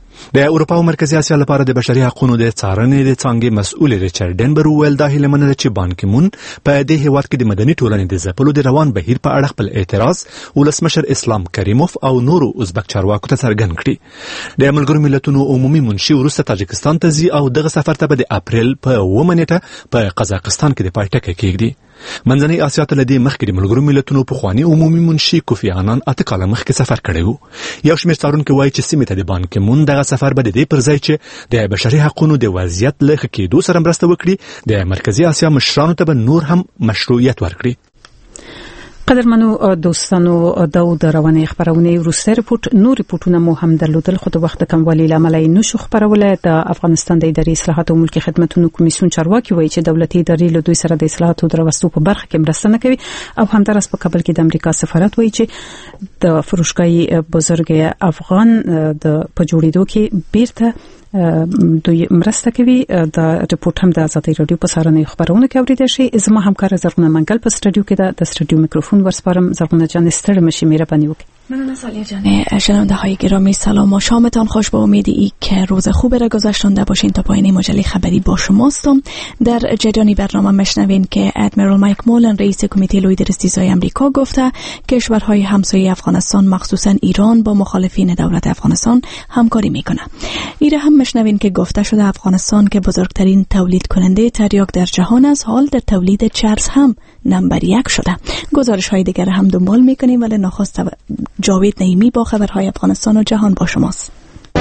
د اروپا او مرکزی اسیا لپاره د بشري حقوقو د څارنې د څانګې مسؤل ریچارډ ډنبر ویل دا هیله منله چې بان کی مون په دې هیواد کې د مدني ټولنې د ځپلو د روان بهیر په اړه خپل اعتراض ولسمشر اسلام کریموف او نورو ازبک چارواکو ته څرګند کړي. د ملګرو ملتونو عمومي منشي وروسته تاجکستان ته ځي او دغه سفر ته د اپریل په 9 نیټه په قزاقستان کې د پای ټکی کېږي. منځنۍ اسیا ته لدی مخکې د ملګرو ملتونو په خواني عمومي منشي کوفی عنان اته کاله مخکې سفر کړی وو. یو شمېر څارونکي وایي چې سیمې ته د بان کی مون دغه سفر به د دې پر ځای چې د بشري حقوقو د وضعیت له ښه کېدو سره مرسته وکړي د مرکزی اسیا مشرانو ته به نور هم مشروعیت ورکړي. قدرمنو دوستانو د رواني خبرونه وروسته نور ریپورتونه مو هم درلودل خو د وخت کموالي لامل نشو خبرونه. د افغانستان د اداري اصلاحات او ملکي خدماتو کمیسیون چارواکي وایي چې دولتي ادارې له دوی سره د اصلاحاتو دروستو په برخه کې مرسته نه کوي او همدارس په کابل کې د امریکا سفارت وایي چې د فروشګای بزرګ افغان د پجوړېدو کې بیرته دوی مرسته کوي. د ریپورت هم د ازادي رادیو په سارنې خبرونه کې اوریدل شي. زما همکار زرغونه منګل په استودیو کې د استودیو میکروفون ورسپارم. زرغونه جان استر مشی مهربانی وکړئ. ممنون سالیه جان. شنونده های گرامی سلام و شامتان خوش. با امید ای که روز خوبی را گذشتنده باشین تا پایان مجله خبری با شماستم. در جریان برنامه مشنوین که ادمیرال مایک مولن رئیس کمیته لوی درستیزهای آمریکا گفته کشورهای همسایه افغانستان مخصوصا ایران با مخالفین دولت افغانستان همکاری میکنه. ایره هم مشنوین که گفته شده افغانستان که بزرگترین تولید کننده تریاک در جهان است حال در تولید چرس هم نمبر 1 شده. گزارش های دیگر هم دنبال میکنیم ولی نخست جاوید نعیمی با خبرهای افغانستان و جهان با شماست.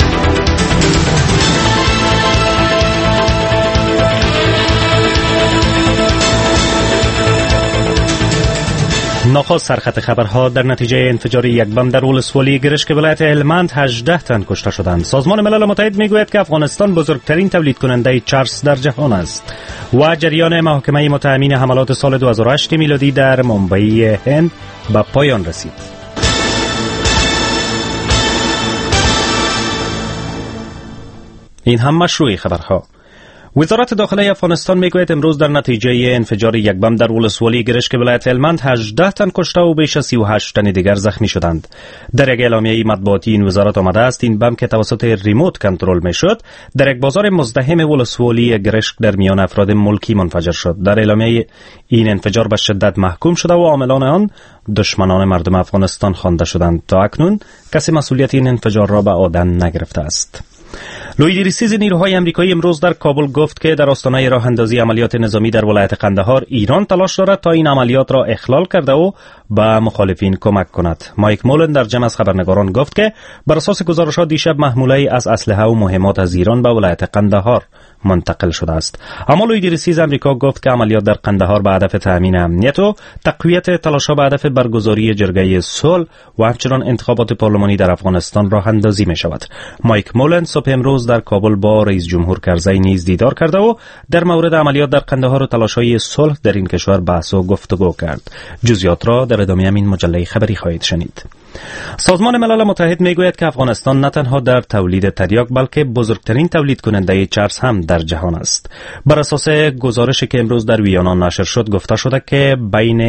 نخست سرخط خبرها. در نتیجه انفجار یک بم در ولسوالی گرشک ولایت هلمند 18 تن کشته شدند. سازمان ملل متحد میگوید که افغانستان بزرگترین تولید کننده چرس در جهان است. و جریان محاکمه متهمین حملات سال 2008 میلادی در ممبئی هند به پایان رسید. این هم مشروع خبرها. وزارت داخله افغانستان میگوید امروز در نتیجه انفجار یک بم در ولسوالی گرشک ولایت هلمند 18 تن کشته و بیش از 38 تن دیگر زخمی شدند. در یک اعلامیه مطبوعاتی این وزارت آمده است این بم که توسط ریموت کنترل میشد در یک بازار مزدحم ولسوالی گرشک در میان افراد ملکی منفجر شد. در اعلامیه این انفجار به شدت محکوم شده و عاملان آن دشمنان مردم افغانستان خوانده شدند. تا اکنون کسی مسئولیت این انفجار را به عهده نگرفته است. لوی درستیز نیروهای آمریکایی امروز در کابل گفت که در آستانه راه اندازی عملیات نظامی در ولایت قندهار ایران تلاش دارد تا این عملیات را اخلال کرده و به مخالفین کمک کند. مایک مولن در جمع از خبرنگاران گفت که بر اساس گزارش‌ها دیشب محموله از اسلحه و مهمات از ایران به ولایت قندهار منتقل شده است. اما لوی درستیز آمریکا گفت که عملیات در قندهار به هدف تامین امنیت و تقویت تلاش‌ها به هدف برگزاری جرگه صلح و همچنین انتخابات پارلمانی در افغانستان راه اندازی می‌شود. مایک مولن صبح امروز در کابل با رئیس جمهور کرزی نیز دیدار کرده و در مورد عملیات در قندهار و تلاش‌های صلح در این کشور بحث و گفتگو کرد. جزئیات را در ادامه همین مجله خبری خواهید شنید. سازمان ملل متحد میگوید که افغانستان نه تنها در تولید تریاک بلکه بزرگترین تولید کننده چرس هم در جهان است. بر اساس گزارشی که امروز در ویانا نشر شد گفته شده که بین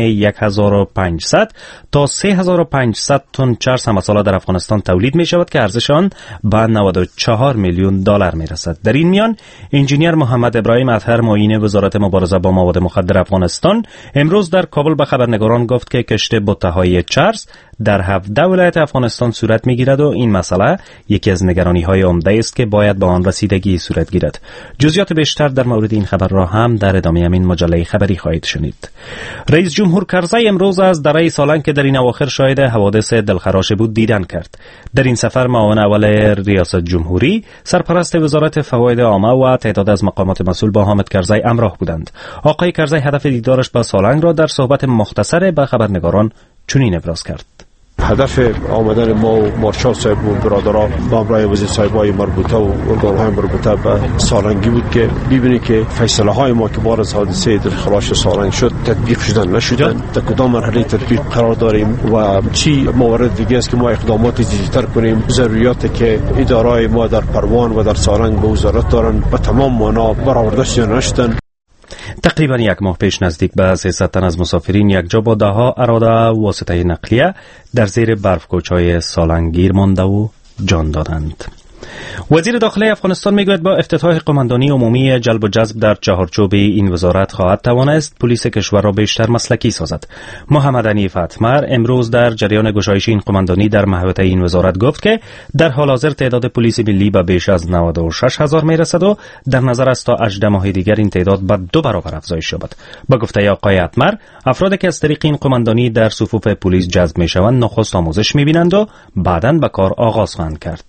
1500 تا 3500 تن چرس همساله در افغانستان تولید می شود که ارزش آن به 94 میلیون دلار می رسد. در این میان انجینیر محمد ابراهیم اطهر معین وزارت مبارزه با مواد مخدر افغانستان امروز در کابل به خبرنگاران گفت که کشت بته‌های چرس در 17 ولایت افغانستان صورت میگیرد و این مسئله یکی از نگرانی‌های عمده است که باید به آن رسیدگی صورت گیرد. جزئیات بیشتر در مورد این خبر را هم در ادامه همین مجله خبری خواهید شنید. رئیس جمهور کرزی امروز از دره سالنگ که در این اواخر شاهد حوادث دلخراش بود دیدن کرد. در این سفر معاون اول ریاست جمهوری، سرپرست وزارت فواید عامه و تعداد از مقامات مسئول با حامد کرزی همراه بودند. آقای کرزی هدف دیدارش با سالنگ را در صحبت مختصر با خبرنگاران چنین ابراز کرد. هدف آمدن ما و مارشال صاحب و برادرها با همراه وزیر صاحبای مربوطه و ارگان‌های مربوطه به سالنگی بود که ببینی که فیصله های ما که بار از حادثه دلخراش سالنگ شد تطبیق شدن نشدن، در کدام مرحله تطبیق قرار داریم و چی موارد دیگه است که ما اقدامات جدی‌تر کنیم. ضروریاتی که ادارهای ما در پروان و در سالنگ به وزارت دارن به تمام معنا برآورده شدن نشدن. تقریبا یک ماه پیش نزدیک به 300 تن از مسافرین یک جا با دهها اراده واسطه نقلیه در زیر برفکوچ‌های سالنگ گیر مانده و جان دادند. وزیر داخلی افغانستان میگوید با افتتاح قماندانی عمومی جلب و جذب در چهارچوب این وزارت خواهد توانست پلیس کشور را بیشتر مسلکی سازد. محمد حنیف اتمر امروز در جریان گشایش این قماندانی در محوطه این وزارت گفت که در حال حاضر تعداد پلیس ملی به بیش از 96,000 میرسد و در نظر است تا 18 ماه دیگر این تعداد به 2 برابر افزایش یابد. با گفته آقای اتمر، افرادی که از طریق این قماندانی در صفوف پلیس جذب میشوند نخست آموزش میبینند و بعداً به کار آغاز خواهند کرد.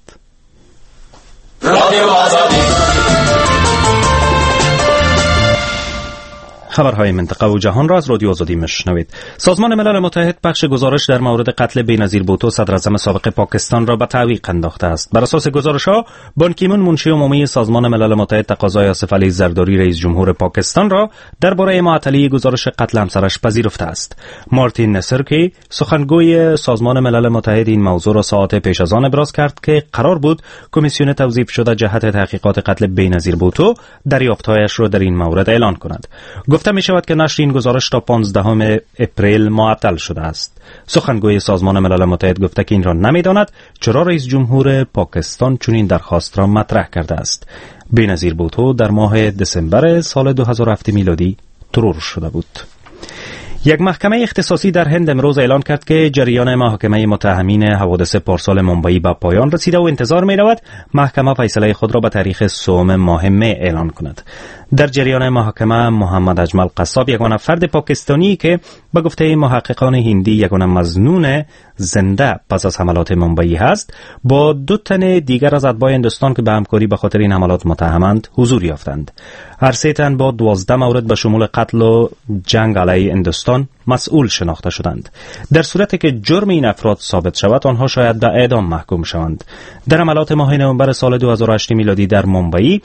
خبرهای منطقه و جهان را از رادیو آزادی میشنوید. سازمان ملل متحد پخش گزارش در مورد قتل بینظیر بوتو صدر اعظم سابق پاکستان را به تعویق انداخته است. بر اساس گزارش‌ها، بان کی مون منشی عمومی سازمان ملل متحد تقاضای آصف علی زرداری رئیس جمهور پاکستان را درباره معطلی گزارش قتل همسرش پذیرفته است. مارتین نسرکی سخنگوی سازمان ملل متحد این موضوع را ساعات پیش از آن ابراز کرد که قرار بود کمیسیون توظیف شده جهت تحقیقات قتل بینظیر بوتو دریافت‌هایش را در این مورد اعلان کند. گفته می شود که نشر این گزارش تا 15 اپریل معطل شده است. سخنگوی سازمان ملل متحد گفته که این را نمیداند چرا رئیس جمهور پاکستان چنین درخواست را مطرح کرده است. بینظیر بوتو در ماه دسامبر سال 2007 میلادی ترور شده بود. یک محکمه اختصاصی در هند امروز اعلان کرد که جریان محاکمه متهمین حوادث پارسال ممبئی به پایان رسیده و انتظار می رود محکمه فیصله خود را به تاریخ 3 ماه می اعلان کند. در جریان محاکمه محمد اجمل قصاب یگانه فرد پاکستانی که به گفته محققان هندی یگانه مظنون زنده پس از حملات ممبئی هست، با 2 تن دیگر از اتباع هندوستان که به همکاری به خاطر این حملات متهمند حضور یافتند. هر 3 تن با 12 مورد به شمول قتل و جنگ علیه هندوستان مسئول شناخته شدند. در صورتی که جرم این افراد ثابت شود، آنها شاید به اعدام محکوم شوند. در حملات ماه نوامبر سال 2008 میلادی در ممبئی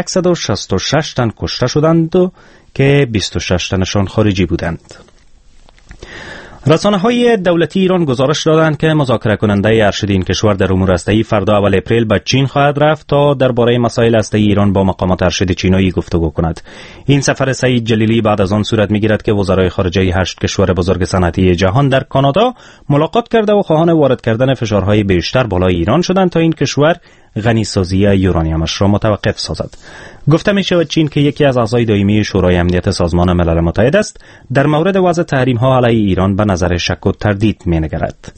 166 تن کشته شدند و که 26 تنشان خارجی بودند. رسانه‌های دولتی ایران گزارش دادند که مذاکره کننده ارشد این کشور در امور هسته‌ای فردا اول اپریل به چین خواهد رفت تا درباره مسائل هسته‌ای ایران با مقامات ارشد چینی گفتگو کند. این سفر سعید جلیلی بعد از آن صورت می‌گیرد که وزرای خارجه 8 کشور بزرگ صنعتی جهان در کانادا ملاقات کرده و خواهان وارد کردن فشارهای بیشتر بالای ایران شدند تا این کشور غنیسازی یورانیمش را متوقف سازد. گفته می شود چین که یکی از اعضای دائمی شورای امنیت سازمان ملل متحد است، در مورد وضع تحریم ها علیه ایران به نظر شک و تردید می نگرد.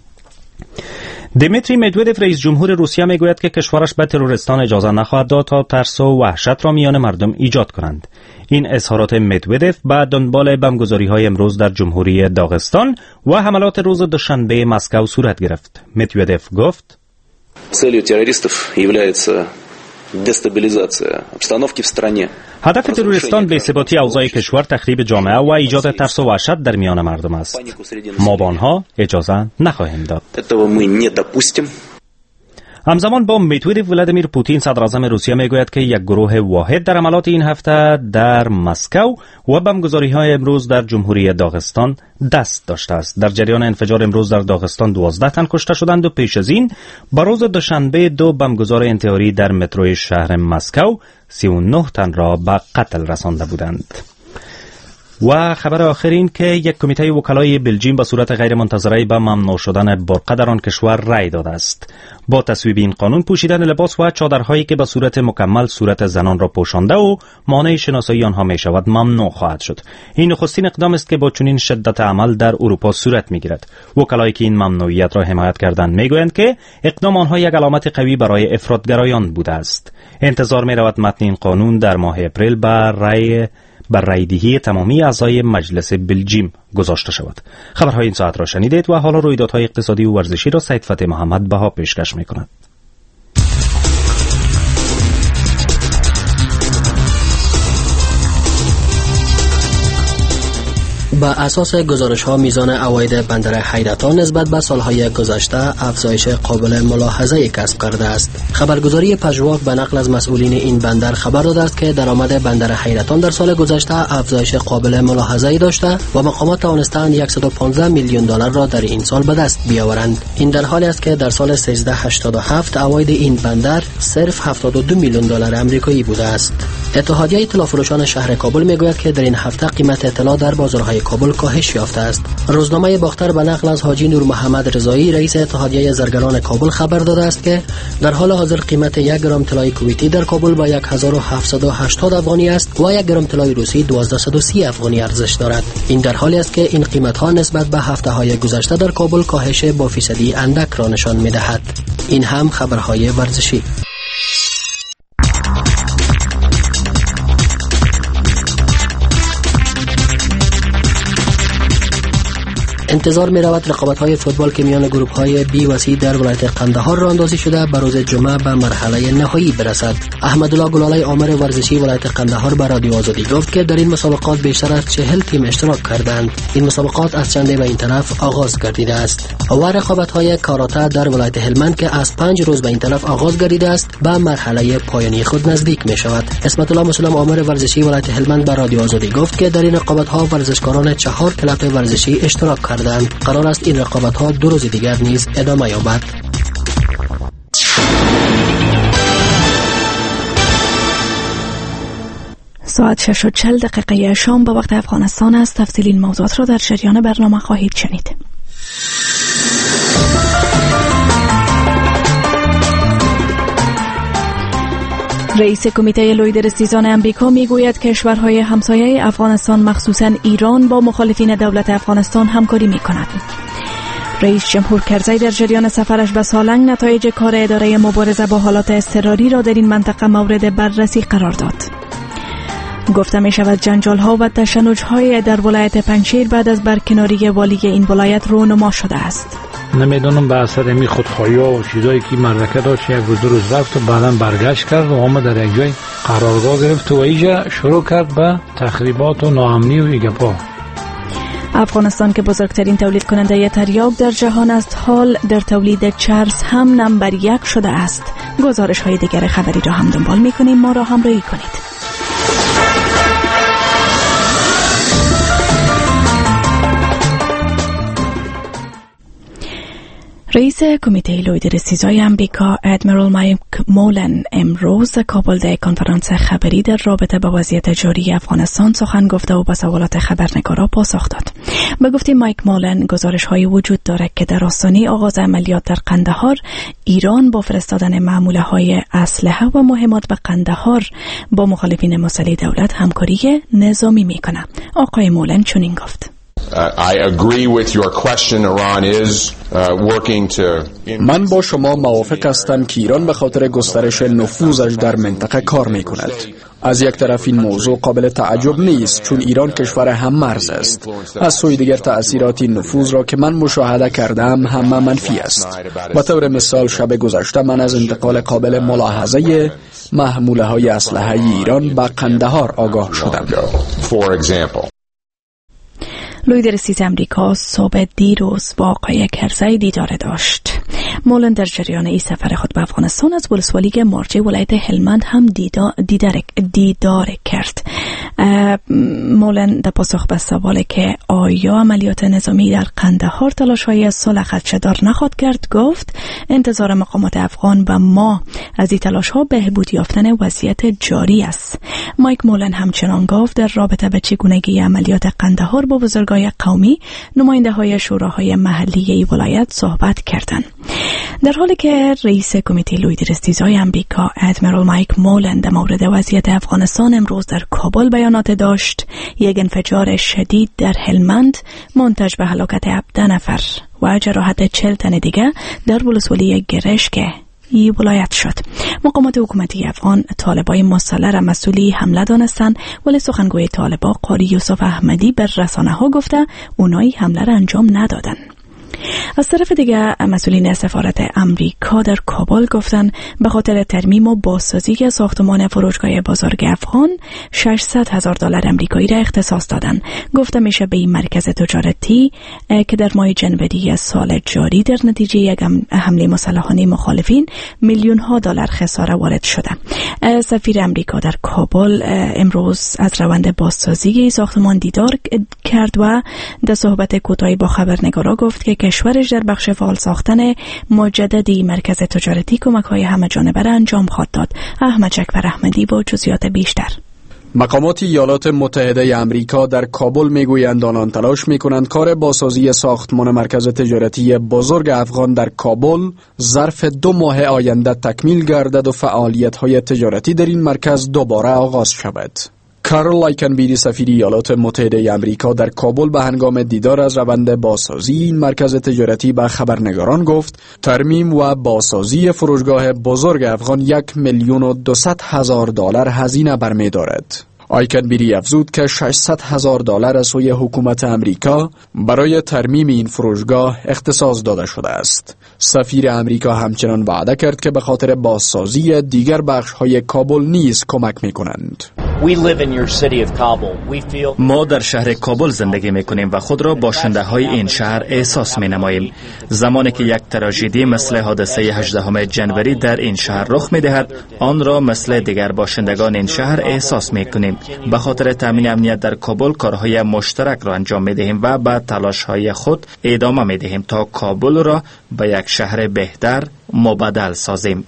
دیمیتری مدودف رئیس جمهور روسیه می گوید که کشورش به تروریستان اجازه نخواهد داد تا ترس و وحشت را میان مردم ایجاد کنند. این اظهارات مدودف بعد دنبال بمبگذاری‌های امروز در جمهوری داغستان و حملات روز دوشنبه مسکو صورت گرفت. مدودف گفت: Целью террористов является дестабилизация обстановки в стране. هدف تروریستان بی‌ثباتی اوضاع کشور، تخریب جامعه و ایجاد ترس و وحشت در میان مردم است. ما به آنها اجازه نخواهیم داد. Этого мы не допустим. همزمان با مدودف، ولادیمیر پوتین صدر اعظم روسیه میگوید که یک گروه واحد در حملات این هفته در مسکو و بمبگذاری‌های امروز در جمهوری داغستان دست داشته است. در جریان انفجار امروز در داغستان 12 تن کشته شدند و پیش از این به روز دوشنبه 2 بمبگذار انتحاری در متروی شهر مسکو 39 تن را به قتل رسانده بودند. و خبر آخر این که یک کمیته وکلای بلژیم به صورت غیر منتظره به ممنوع شدن برقه در آن کشور رأی داده است. با تصویب این قانون، پوشیدن لباس و چادرهایی که به صورت مکمل صورت زنان را پوشانده و مانع شناسایی آنها می شود ممنوع خواهد شد. این نخستین اقدام است که با چنین شدت عمل در اروپا صورت می گیرد. وکلایی که این ممنوعیت را حمایت کردند می گویند که اقدام آنها یک علامت قوی برای افراطگرایان بوده است. انتظار می رود متن این قانون در ماه اپریل بر رایدهی تمامی اعضای مجلس بلژیم گذاشته شود. خبرهای این ساعت را شنیدید و حالا رویدادهای اقتصادی و ورزشی را سید فتح محمد بها پیشکش می‌کند. با اساس گزارش‌ها میزان عواید بندر حیرتان نسبت به سالهای گذشته افزایش قابل ملاحظه‌ای کسب کرده است. خبرگزاری پژواک به نقل از مسئولین این بندر خبر داده است که درآمد بندر حیرتان در سال گذشته افزایش قابل ملاحظه‌ای داشته و مقامات توانستند 115 میلیون دلار را در این سال به دست بیاورند. این در حالی است که در سال 1387 عواید این بندر صرف 72 میلیون دلار آمریکایی بوده است. اتحادیه اطلاع فروشان شهر کابل میگوید که در این هفته قیمت اطلاع در بازارهای کابل کاهش یافته است. روزنامه باختر به نقل از حاجی نور محمد رضایی رئیس اتحادیه زرگران کابل خبر داده است که در حال حاضر قیمت 1 گرم طلای کویتی در کابل با 1780 افغانی است و 1 گرم طلای روسی 1230 افغانی ارزش دارد. این در حالی است که این قیمت‌ها نسبت به هفته‌های گذشته در کابل کاهش با فیصدی اندک را نشان می‌دهد. این هم خبرهای ورزشی. انتظار می رود رقابت‌های فوتبال که میان گروه‌های بی و سی در ولایت قندهار راهاندازی شده به روز جمعه به مرحله نهایی برسد. احمدالله گلالی آمر ورزشی ولایت قندهار به رادیو آزادی گفت که در این مسابقات بیشتر از 40 تیم اشتراک کردند. این مسابقات از چند به این طرف آغاز گردیده است. و رقابت‌های کاراته در ولایت هلمند که از 5 روز به این طرف آغاز گردیده است به مرحله پایانی خود نزدیک می شود. اسمت الله مسلم آمر ورزشی ولایت هلمند به رادیو آزادی گفت که در این رقابت‌ها ورزشکاران 4 کلب ورزشی اشتراک کردند. قرار است این رقابت‌ها 2 روز دیگر نیز ادامه یابد. ساعت 6:40 شام به وقت افغانستان است. تفصیل این موضوعات را در جریان برنامه خواهید شنید. رئیس کمیته لوی درستیزان امریکا میگوید کشورهای همسایه افغانستان مخصوصاً ایران با مخالفین دولت افغانستان همکاری می‌کند. رئیس جمهور کرزی در جریان سفرش به سالنگ نتایج کار اداره مبارزه با حالات اضطراری را در این منطقه مورد بررسی قرار داد. گفته می شود جنجال‌ها و تشنج‌های در ولایت پنجشیر بعد از برکناری والی این ولایت رونما شده است. نمیدونم به اثر می خودخواهی و چیزایی که مردکه داشت یک روز 2 روز رفت و بعدا برگشت کرد و آمد در یک جای قرارگاه گرفت و اینجا شروع کرد به تخریبات و ناامنی و ایگپا. افغانستان که بزرگترین تولید کننده تریاک در جهان است حال در تولید چرس هم نمبر 1 شده است. گزارش های دیگر خبری را هم دنبال می کنیم. ما را همراهی کنید. رئیس کمیته لوی درستیزای امریکا ادمیرال مایک مولن امروز کابل در کنفرانس خبری در رابطه با وضعیت جاری افغانستان سخن گفته و به سوالات خبرنگارا پاسخ داد. به گفته مایک مولن گزارش‌های وجود دارد که در آستانه آغاز عملیات در قندهار ایران با فرستادن معموله‌های اسلحه و مهمات به قندهار با مخالفین مسلح دولت همکاری نظامی می‌کند. آقای مولن چنین گفت: I agree with your question. Iran is working to. من با شما موافق هستم که ایران به خاطر گسترش نفوذش در منطقه کار می‌کند. از یک طرف این موضوع قابل تعجب نیست چون ایران کشور هم مرز است. از سوی دیگر تأثیرات این نفوذ را که من مشاهده کردم هم منفی است. به طور مثال شب گذشته من از انتقال قابل ملاحظه محموله‌های اسلحه ایران به قندهار آگاه شدم. لوی درستیز امریکا صبح دیروز با آقای کرزی دیدار داشت. مولن در جریان این سفر خود به افغانستان از ولسوالی مرجع ولایت هلمند هم دیدار کرد. مولن در پاسخ به سوال که آیا عملیات نظامی در قندهار تلاش‌های صلح خدشه‌دار نخواهد کرد گفت انتظار مقامات افغان و ما از این تلاش‌ها بهبود یافتن وضعیت جاری است. مایک مولن همچنان گفت در رابطه به چگونگی عملیات قندهار با بزرگان قومی نماینده‌های شوراهای محلی ولایت صحبت کردند. در حالی که رئیس کمیته لوی درستیزای امریکا ادمیرال مایک مولن در مورد وضعیت افغانستان امروز در کابل بیانات داشت، یک انفجار شدید در هلمند منتج به هلاکت 17 نفر و جراحت 40 تن دیگر در ولسوالی گرشک ای ولایت شد. مقامات حکومتی افغان طالبای مسلح را مسئولی حمله دانستند، ولی سخنگوی طالبا قاری یوسف احمدی بر رسانه‌ها گفته اونایی حمله را انجام ندادند. از طرف دیگر مسئولین سفارت امریکا در کابل گفتند به خاطر ترمیم و بازسازی ساختمان فروشگاه بازارگ افغان $600,000 آمریکایی را اختصاص دادند. گفته میشه به این مرکز تجارتی که در ماه جنوری سال جاری در نتیجه یک حمله مسلحانه مخالفین میلیون‌ها دلار خسارت وارد شده. سفیر امریکا در کابل امروز از روند بازسازی ساختمان دیدار کرد و در صحبت کوتاهی با خبرنگارا گفت که کشورش در بخش فعال ساختن مجددی مرکز تجارتی کمک‌های همه جانبه را انجام خواهد داد. احمد جکبر احمدی با جزئیات بیشتر. مقامات ایالات متحده آمریکا در کابل میگویند آنان تلاش میکنند کار بازسازی ساختمان مرکز تجارتی بزرگ افغان در کابل ظرف 2 ماه آینده تکمیل گردد و فعالیت‌های تجارتی در این مرکز دوباره آغاز شود. کارل لایکنبیری سفیر ایالات متحده آمریکا در کابل به هنگام دیدار از روند بازسازی این مرکز تجارتی به خبرنگاران گفت ترمیم و بازسازی فروشگاه بزرگ افغان $1,200,000 هزینه برمی‌دارد. آیکنبیری افزود که $600,000 از سوی حکومت امریکا برای ترمیم این فروشگاه اختصاص داده شده است. سفیر امریکا همچنان وعده کرد که به خاطر بازسازی دیگر بخش‌های کابل نیز کمک می‌کنند. ما در شهر کابل زندگی می‌کنیم و خود را باشنده‌های این شهر احساس می‌نماییم. زمانی که یک تراژدی مثل حادثه 18 جنوری در این شهر رخ می‌دهد، آن را مثل دیگر باشندگان این شهر احساس می‌کنیم. به خاطر تامین امنیت در کابل کارهای مشترک را انجام می‌دهیم و به تلاش‌های خود ادامه می‌دهیم تا کابل را به یک شهر بهتر مبدل سازیم.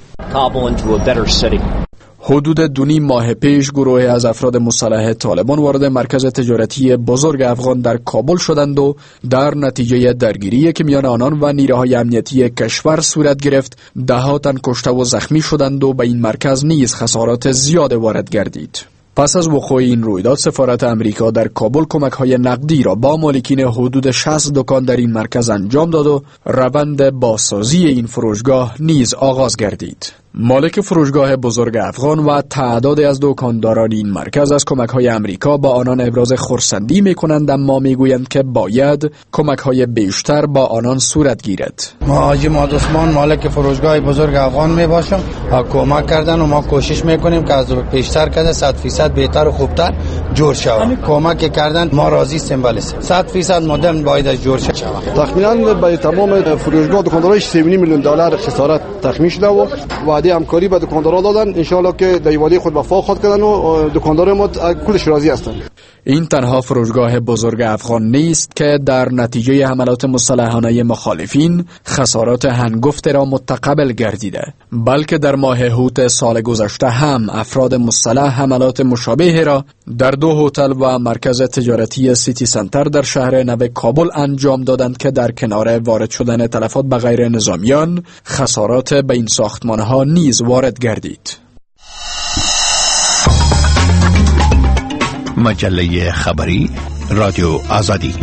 حدود 2.5 ماه پیش گروه از افراد مسلح طالبان وارد مرکز تجارتی بزرگ افغان در کابل شدند و در نتیجه درگیری که میان آنان و نیروهای امنیتی کشور صورت گرفت، 10 تن کشته و زخمی شدند و به این مرکز نیز خسارات زیاد وارد گردید. پس از وقوع این رویداد سفارت امریکا در کابل کمک‌های نقدی را با مالکین حدود 60 دکان در این مرکز انجام داد و روند بازسازی این فروشگاه نیز آغاز گردید. مالک فروشگاه بزرگ افغان و تعدادی از دکانداران این مرکز از کمک‌های امریکا با آنان ابراز خرسندی می‌کنند، اما می‌گویند که باید کمک‌های بیشتر با آنان صورت گیرد. ما حاجی محمد عثمان مالک فروشگاه بزرگ افغان میباشم و کمک کردن و ما کوشش می‌کنیم که از بیشتر کنه 100% بهتر و خوبتر جور شود. کمک کردن ما راضی هستیم، ولی 100% مدرن باید جور شود. تقریباً به تمام فروشگاه دکاندارایش $3 میلیون خسارت تخمین شده و وعده همکاری به دکاندارا دادن. ان شاءالله که در وعده خود وفا خواهد کردن و دکاندارای ما کلش راضی هستند. این تنها فروشگاه بزرگ افغان نیست که در نتیجه حملات مسلحانه مخالفین خسارات هنگفت را متقبل گردیده، بلکه در ماه هوت سال گذشته هم افراد مسلح حملات مشابه را در 2 هتل و مرکز تجارتی سیتی سنتر در شهر نو کابل انجام دادند که در کنار وارد شدن تلفات به غیر نظامیان، خسارات به این ساختمانها نیز وارد گردید. مجله خبری رادیو آزادی.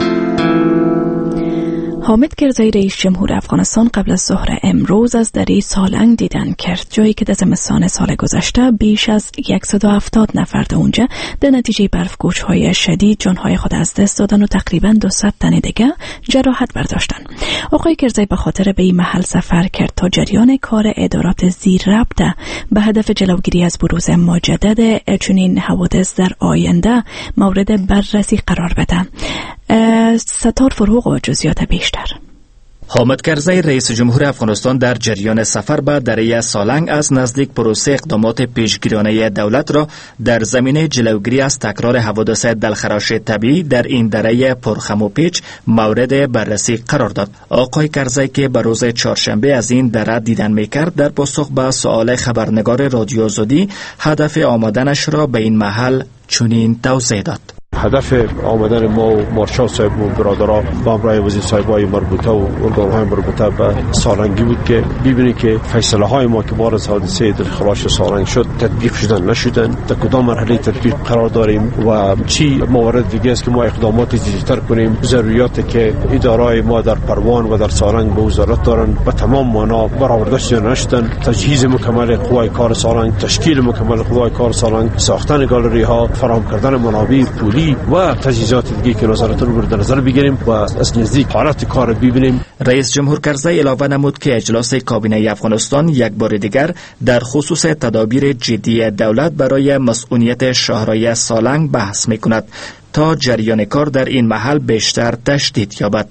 حامد کرزی رئیس جمهور افغانستان قبل از ظهر امروز از دره سالنگ دیدن کرد، جایی که در زمستان سال گذشته بیش از 170 نفر در اونجا در نتیجه برفگوش‌های شدید جانهای خود از دست دادن و تقریباً 200 تن دیگه جراحت برداشتن. آقای کرزی به خاطر به این محل سفر کرد تا جریان کار ادارات زیر ربط به هدف جلوگیری از بروز مجدد چنین حوادث در آینده مورد بررسی قرار بده. ستار فروغ و جزئیات بیشتر. حامد کرزی رئیس جمهور افغانستان در جریان سفر به دره سالنگ از نزدیک پروسه اقدامات پیشگیرانه دولت را در زمینه جلوگیری از تکرار حوادث دلخراش طبیعی در این دره پرخم و پیچ مورد بررسی قرار داد. آقای کرزی که به روز چهارشنبه از این دره دیدن میکرد، در پاسخ به سؤال خبرنگار رادیو آزادی هدف آمدنش را به این محل چنین توضیح داد. هدف آمدن ما و مارشال صاحب و برادرها با همراه وزیر صاحبای مربوطه و ارگان‌های مربوطه به سالنگی بود که ببینید که فیصله های ما که بار از حادثه دلخراش سالنگ شد تطبیق شدن نشدن، در کدام مرحله تطبیق قرار داریم و چی موارد دیگه است که ما اقدامات جدی‌تر کنیم. ضروریاتی که ادارای ما در پروان و در سالنگ به وزارت دارن به تمام معنا برآورده شده نشدن. تجهیز مکمل قوای کار سالنگ، تشکیل مکمل قوای کار سالنگ، ساختن گالری ها، فراهم کردن منابع پولی و تجهیزات دیگه که نظارتون رو در نظر بگیریم و از نزدیک حالت کار ببینیم. رئیس جمهور کرزی علاوه نمود که اجلاس کابینه افغانستان یک بار دیگر در خصوص تدابیر جدی دولت برای مسئولیت شهرهای سالنگ بحث می‌کند تا جریان کار در این محل بیشتر تشدید یابد.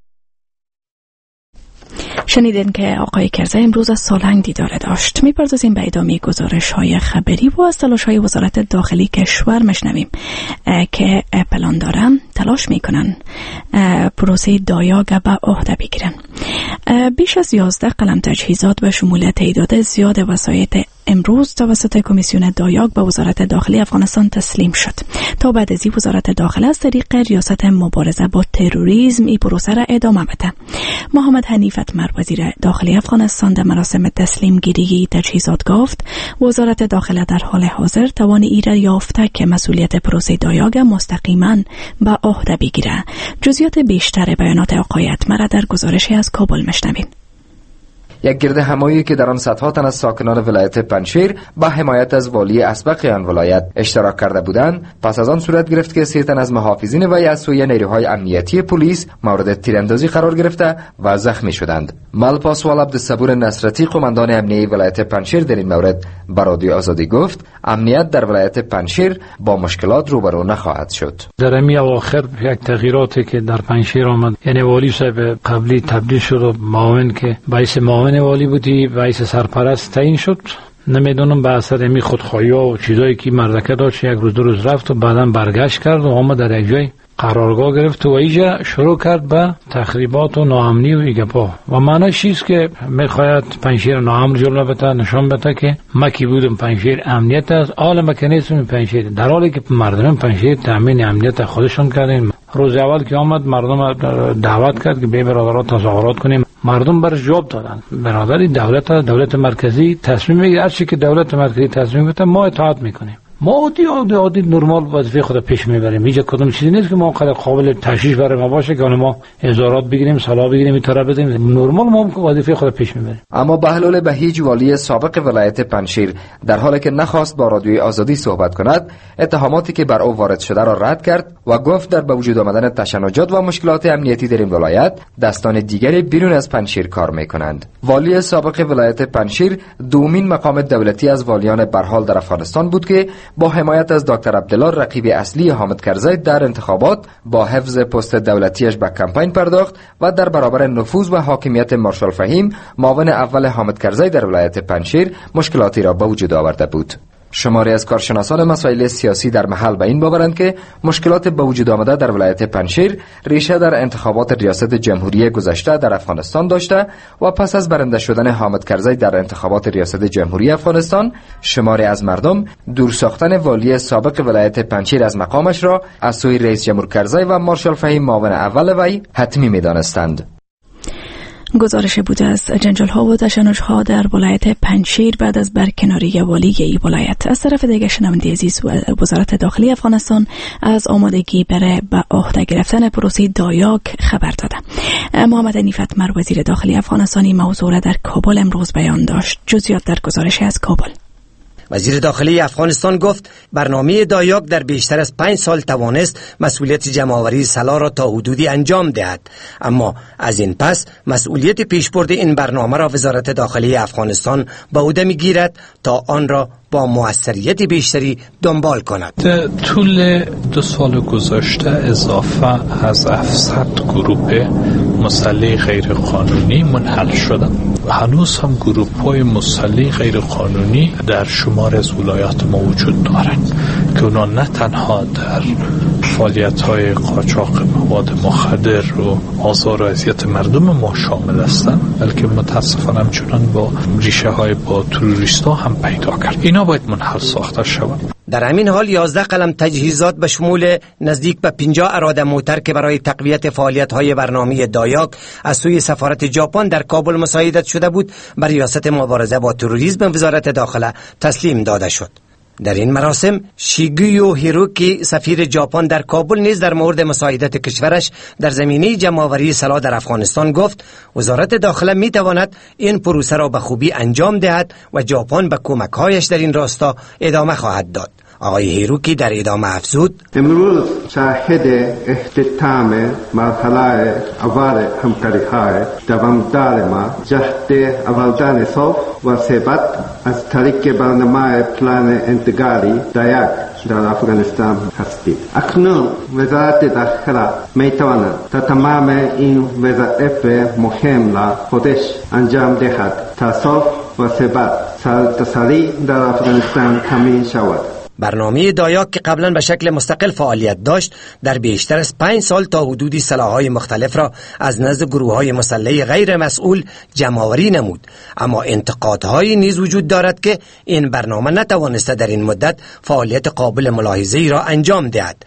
شنیدین که آقای کرزی امروز از سالنگ دیدار داشت. می‌پردازیم به ادامه گزارش‌های خبری و از تلاش‌های وزارت داخلی کشور می‌شنویم که پلان دارن تلاش می‌کنن پروسه دایاگ به عهده بگیرن. بیش از 11 قلم تجهیزات به شمول تعداد زیاد وسایط امروز توسط کمیسیون دایاک به وزارت داخلی افغانستان تسلیم شد. تا بعد از این وزارت داخله از طریق ریاست مبارزه با تروریسم این پروسه را ادامه بده. محمد حنیف اتمر وزیر داخلی افغانستان در مراسم تسلیم گیری تجهیزات گفت وزارت داخله در حال حاضر توان ای را یافته که مسئولیت پروسه دایاک مستقیما به عهده بگیره. جزئیات بیشتر بیانات آقای اتمر در گزارشی از کابل میشنوید. یک گرد همایی که در آن صدها تن از ساکنان ولایت پنجشیر با حمایت از والی اسبق آن ولایت اشتراک کرده بودند، پس از آن صورت گرفت که 3 تن از محافظین وی از سوی نیروهای امنیتی پلیس مورد تیراندازی قرار گرفته و زخمی شدند. ملپاسوال عبدالصبور نصرتی قماندان امنیتی ولایت پنجشیر در این مورد به رادیو آزادی گفت امنیت در ولایت پنجشیر با مشکلات روبرو نخواهد شد. در امی اواخر یک تغییراتی که در پنجشیر آمد، یعنی والی صاحب قبلی تبدیل شد و معاون که باعث معاون والی بودی باعث سرپرست تعیین شد. نمیدونم به اثر امی خودخواهی و چیزایی که مردکه داشت یک روز 2 روز رفت و بعدا برگشت کرد و آمد در یک جای قرارگاه گرفت و اینجا شروع کرد به تخریبات و ناامنی و ایگپا و معنیش چیست که میخواید پنجشیر ناامن جلو بده، نشان بده که ما کی بودم پنجشیر امنیت است، حال مکانیزم پنجشیر، در حالی که مردم پنجشیر تامین امنیت خودشون کردن. روز اول که آمد مردم دعوت کرد که به برادران تظاهرات کنیم، مردم برش جواب دادن. برادری دولت مرکزی تصمیم میگیره، هر چی که دولت مرکزی تصمیم بده ما اطاعت میکنیم. ما عادی نرمال وظیفه خود پیش میبریم. هیچ کدوم چیزی نیست که ما قابل تشویش برای ما باشه که ما اظهارات بگیریم، سلا بگیریم، اینطور بدیم. نرمال ما وظیفه خود پیش میبریم. اما بهلول بهیج والی سابق ولایت پنجشیر در حالی که نخواست با رادیوی آزادی صحبت کند، اتهاماتی که بر او وارد شده را رد کرد و گفت در به وجود آمدن تشنجات و مشکلات امنیتی در این ولایت دستان دیگری بیرون از پنجشیر کار میکنند. والی سابق ولایت پنجشیر دومین مقام دولتی از والیان برحال در افغانستان بود که با حمایت از دکتر عبدالله رقیب اصلی حامد کرزی در انتخابات با حفظ پست دولتیش به کمپین پرداخت و در برابر نفوذ و حاکمیت مارشال فهیم معاون اول حامد کرزی در ولایت پنجشیر مشکلاتی را به وجود آورده بود. شماری از کارشناسان مسائل سیاسی در محل به این باورند که مشکلات به وجود آمده در ولایت پنجشیر ریشه در انتخابات ریاست جمهوری گذشته در افغانستان داشته و پس از برنده شدن حامد کرزی در انتخابات ریاست جمهوری افغانستان، شماری از مردم دور ساختن والی سابق ولایت پنجشیر از مقامش را از سوی رئیس جمهور کرزی و مارشال فهیم معاون اول وی حتمی می‌دانستند. گزارش بود از جنجال ها و تشنج ها در ولایت پنجشیر بعد از برکناری والی این ولایت. از طرف دیگر شنونده عزیز، وزارت داخلی افغانستان از آمادگی برای به عهده گرفتن پروسه دایاک خبر داده. محمد حنیف اتمر وزیر داخلی افغانستانی موضوع را در کابل امروز بیان داشت. جزئیات در گزارش از کابل. وزیر داخلی افغانستان گفت برنامه دایاک در بیشتر از 5 سال توانست مسئولیت جمع‌آوری سلاح را تا حدودی انجام دهد، اما از این پس مسئولیت پیشبرد این برنامه را وزارت داخلی افغانستان به عهده می‌گیرد تا آن را با موثریت بیشتری دنبال کند. در طول 2 سال گذشته اضافه از 700 گروه مسلح غیر قانونی منحل شدند و هنوز هم گروه‌های مسلح غیر قانونی در شمار از ولایات ما وجود دارند که اونا نه تنها در فعالیت‌های قاچاق مواد مخدر و آزار و اذیت مردم ما شامل هستند، بلکه متاسفانه همچنان با ریشه‌های با تروریست‌ها هم پیدا کرد. اینا باید منحل ساخته شود. در همین حال 11 قلم تجهیزات به شمول نزدیک به 50 اراده موتر که برای تقویت فعالیت‌های برنامه دایاک از سوی سفارت ژاپن در کابل مساعدت شده بود، بر ریاست مبارزه با تروریسم وزارت داخله تسلیم داده شد. در این مراسم شیگیو هیروکی سفیر ژاپن در کابل نیز در مورد مساعدت کشورش در زمینه جمع‌آوری سلاح در افغانستان گفت وزارت داخله می تواند این پروسه را به خوبی انجام دهد و ژاپن به کمک‌هایش در این راستا ادامه خواهد داد. آقای هیروکی در ادامه افزود امروز شاهد اختتام مرحله اول همکاری‌های دوامدار ما جهت اولدن صف و ثبات از طریق برنامه پلان انتگاری دایاک در افغانستان هستید. اکنون وزارت داخله می تواند تا تمام این وظایف مهم را خودش انجام دهد تا صف و ثبات سرتاسری در افغانستان تامین شود. برنامه دایاک که قبلا به شکل مستقل فعالیت داشت در بیشتر از 5 سال تا حدودی سلاح‌های مختلف را از نزد گروه‌های مسلح غیر مسئول جمع‌آوری نمود، اما انتقادهایی نیز وجود دارد که این برنامه نتوانسته در این مدت فعالیت قابل ملاحظه‌ای را انجام دهد.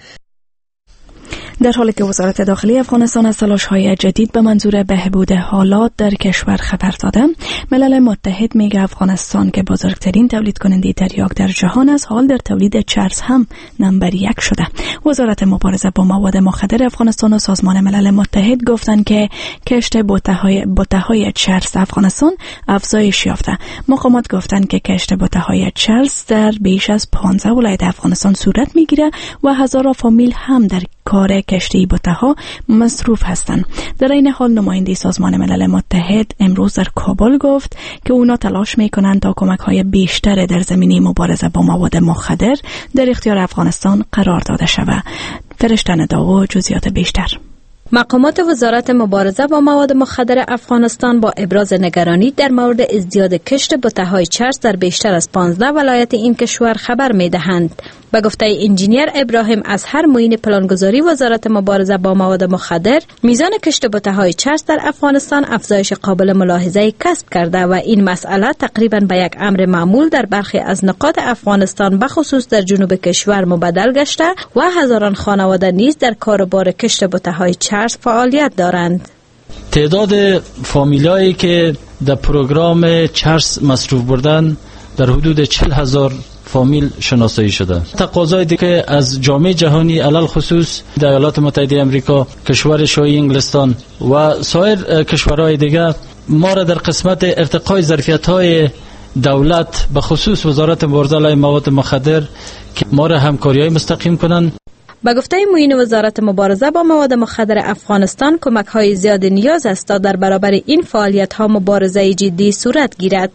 در حالی که وزارت داخلی افغانستان از تلاش‌های جدید به منظور بهبود حالات در کشور خبر داده، ملل متحد میگه افغانستان که بزرگترین تولید کننده تریاک در جهان است، حال در تولید چرس هم نمبر 1 شده. وزارت مبارزه با مواد مخدر افغانستان و سازمان ملل متحد گفتند که کشت بوته‌های چرس افغانستان افزایش یافته. مقامات گفتند که کشت بوته‌های چرس در بیش از 15 ولایت افغانستان صورت میگیره و هزاران فامیل هم در کار کشتی بوته‌ها مصروف هستند. در این حال نماینده سازمان ملل متحد امروز در کابل گفت که اونا تلاش میکنند تا کمک‌های بیشتر در زمینه مبارزه با مواد مخدر در اختیار افغانستان قرار داده شود. فرشته نداو جزئیات بیشتر. مقامات وزارت مبارزه با مواد مخدر افغانستان با ابراز نگرانی در مورد ازدیاد کشت بوته‌های چرس در بیشتر از 15 ولایت این کشور خبر می‌دهند. به گفته انجینیر ابراهیم اظهر معین پلانگذاری وزارت مبارزه با مواد مخدر، میزان کشت بوته‌های چرس در افغانستان افزایش قابل ملاحظه‌ای کسب کرده و این مسئله تقریباً به یک امر معمول در برخی از نقاط افغانستان به خصوص در جنوب کشور مبدل گشته و هزاران خانواده نیز در کاروبار کشت بوته‌های چرس فعالیت دارند. تعداد فامیلایی که در پروگرام چرس مصروف بردن در حدود 40,000 فامیل شناسایی شده. تقاضای دیگه از جامعه جهانی علل خصوص در ایالات متحده آمریکا، کشور شاهی انگلستان و سایر کشورهای دیگه ما را در قسمت ارتقای ظرفیت‌های دولت به خصوص وزارت مبارزه علیه مواد مخدر که ما را همکاری‌های مستقیم کنند. با گفته معین وزارت مبارزه با مواد مخدر افغانستان، کمک‌های زیاد نیاز است تا در برابر این فعالیت‌ها مبارزه جدی صورت گیرد.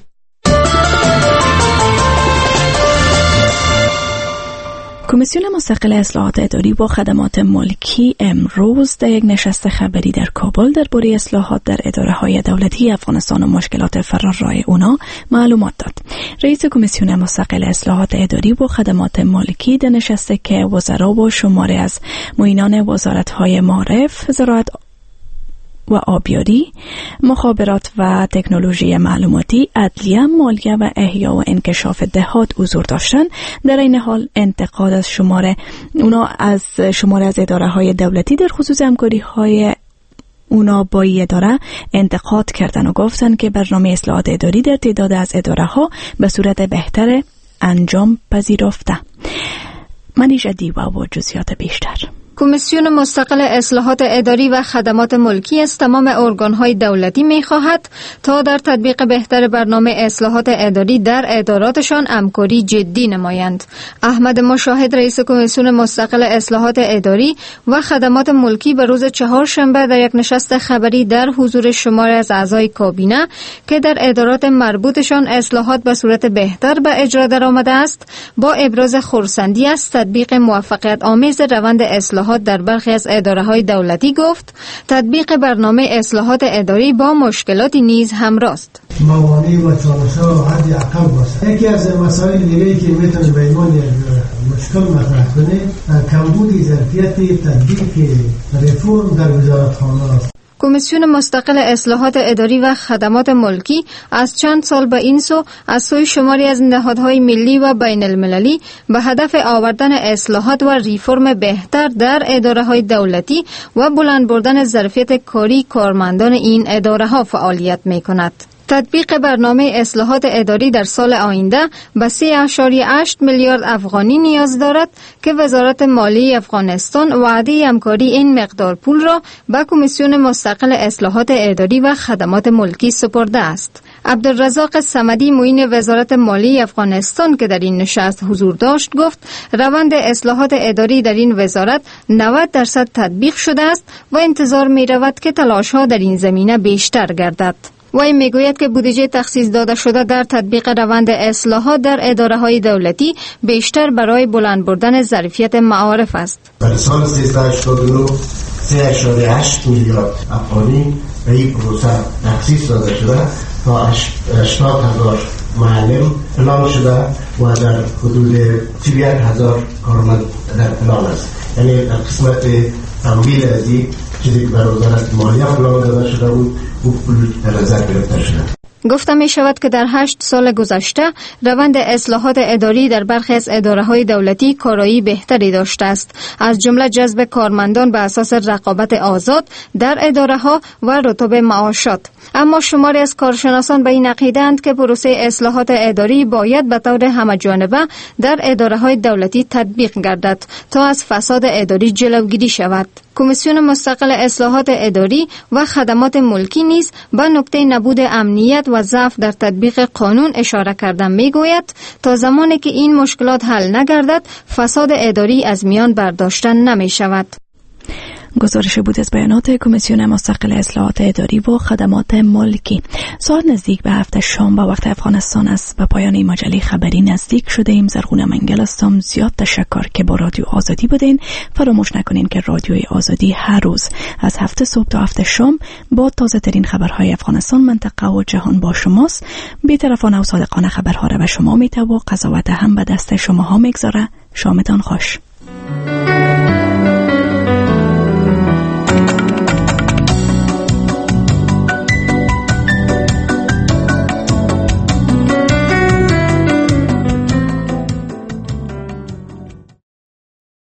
کمیسیون مستقل اصلاحات اداری با خدمات ملکی امروز در یک نشست خبری در کابل درباره اصلاحات در اداره‌های دولتی افغانستان و مشکلات فرارای اونا معلومات داد. رئیس کمیسیون مستقل اصلاحات اداری با خدمات ملکی در نشست که وزرا و شماره از معینان وزارت‌های معارف، زراعت و آبیاری، مخابرات و تکنولوژی معلوماتی، عدلیه، مالیه و احیا و انکشاف دهات حضور داشتند. در این حال انتقاد از شماره از اداره‌های دولتی در خصوص همکاری‌های اونا با این اداره انتقاد کردن و گفتن که برنامه اصلاحات اداری در تعداد از اداره‌ها به صورت بهتر انجام پذیرفته. منیژه دیوا و جزئیات بیشتر. کمیسیون مستقل اصلاحات اداری و خدمات ملکی از تمام ارگان‌های دولتی می‌خواهد تا در تطبیق بهتر برنامه اصلاحات اداری در اداراتشان همکاری جدی نمایند. احمد مشاهد، رئیس کمیسیون مستقل اصلاحات اداری و خدمات ملکی، به روز چهارشنبه در یک نشست خبری در حضور شماری از اعضای کابینه که در ادارات مربوطشان اصلاحات به صورت بهتر به اجرا درآمده است، با ابراز خرسندی از تطبیق موفقیت آمیز روند اصلاحات در برخی از اداره‌های دولتی گفت تطبیق برنامه اصلاحات اداری با مشکلاتی نیز همراه است. موانع و چالش‌ها حد اقل باشه. یکی از مسائل دیگه‌ای که میتونه به عنوان مشکل مطرح کنه کمبود ظرفیت تطبیق رفرم در وزارتخانه است. کمیسیون مستقل اصلاحات اداری و خدمات ملکی از چند سال به این سو از سوی شماری از نهادهای ملی و بین المللی به هدف آوردن اصلاحات و ریفرم بهتر در اداره‌های دولتی و بلند بردن ظرفیت کاری کارمندان این اداره‌ها فعالیت می‌کند. تطبیق برنامه اصلاحات اداری در سال آینده به 3.8 میلیارد افغانی نیاز دارد که وزارت مالی افغانستان وعده همکاری این مقدار پول را به کمیسیون مستقل اصلاحات اداری و خدمات ملکی سپرده است. عبدالرزاق صمدی، معین وزارت مالی افغانستان که در این نشست حضور داشت، گفت روند اصلاحات اداری در این وزارت 90% تطبیق شده است و انتظار می رود که تلاش‌ها در این زمینه بیشتر گردد. وی میگوید که بودجه تخصیص داده شده در تطبیق روند اصلاحات در اداره‌های دولتی بیشتر برای بلند بردن ظرفیت معارف است. در سال 1389 3.8 میلیارد افغانی به این پروسه تخصیص داده شده تا 80,000 معلم پلان شده و در حدود 31,000 کارمند در پلان است. یعنی در قسمت تمویل از این چیزی که بر وزارت مالیه پلان داده شده بود او پول در نظر گرفته شده. گفته می شود که در 8 سال گذشته روند اصلاحات اداری در برخی از اداره‌های دولتی کارایی بهتری داشته است، از جمله جذب کارمندان به اساس رقابت آزاد در اداره‌ها و رتبه معاشات. اما شماری از کارشناسان به این عقیده‌اند که پروسه اصلاحات اداری باید به طور همه‌جانبه در اداره‌های دولتی تطبیق گردد تا از فساد اداری جلوگیری شود. کمیسیون مستقل اصلاحات اداری و خدمات ملکی نیز به نکته نبود امنیت و ضعف در تطبیق قانون اشاره کرده میگوید تا زمانی که این مشکلات حل نگردد فساد اداری از میان برداشته نمی شود. گزارش بود از بیانات کمیسیون مستقل اصلاحات اداری و خدمات ملکی. ساعت نزدیک به 7 شام به وقت افغانستان است. به پایان این مجله خبری نزدیک شده ایم. زرغونه منگل هستم. زیاد تشکر که با رادیو آزادی بودین. فراموش نکنین که رادیوی آزادی هر روز از 7 صبح تا 7 شام با تازه ترین خبرهای افغانستان، منطقه و جهان با شماست. بی‌طرفانه و صادقانه خبرها را به شما میته و قضاوت هم به دست شماها میگذاره. شامتان خوش.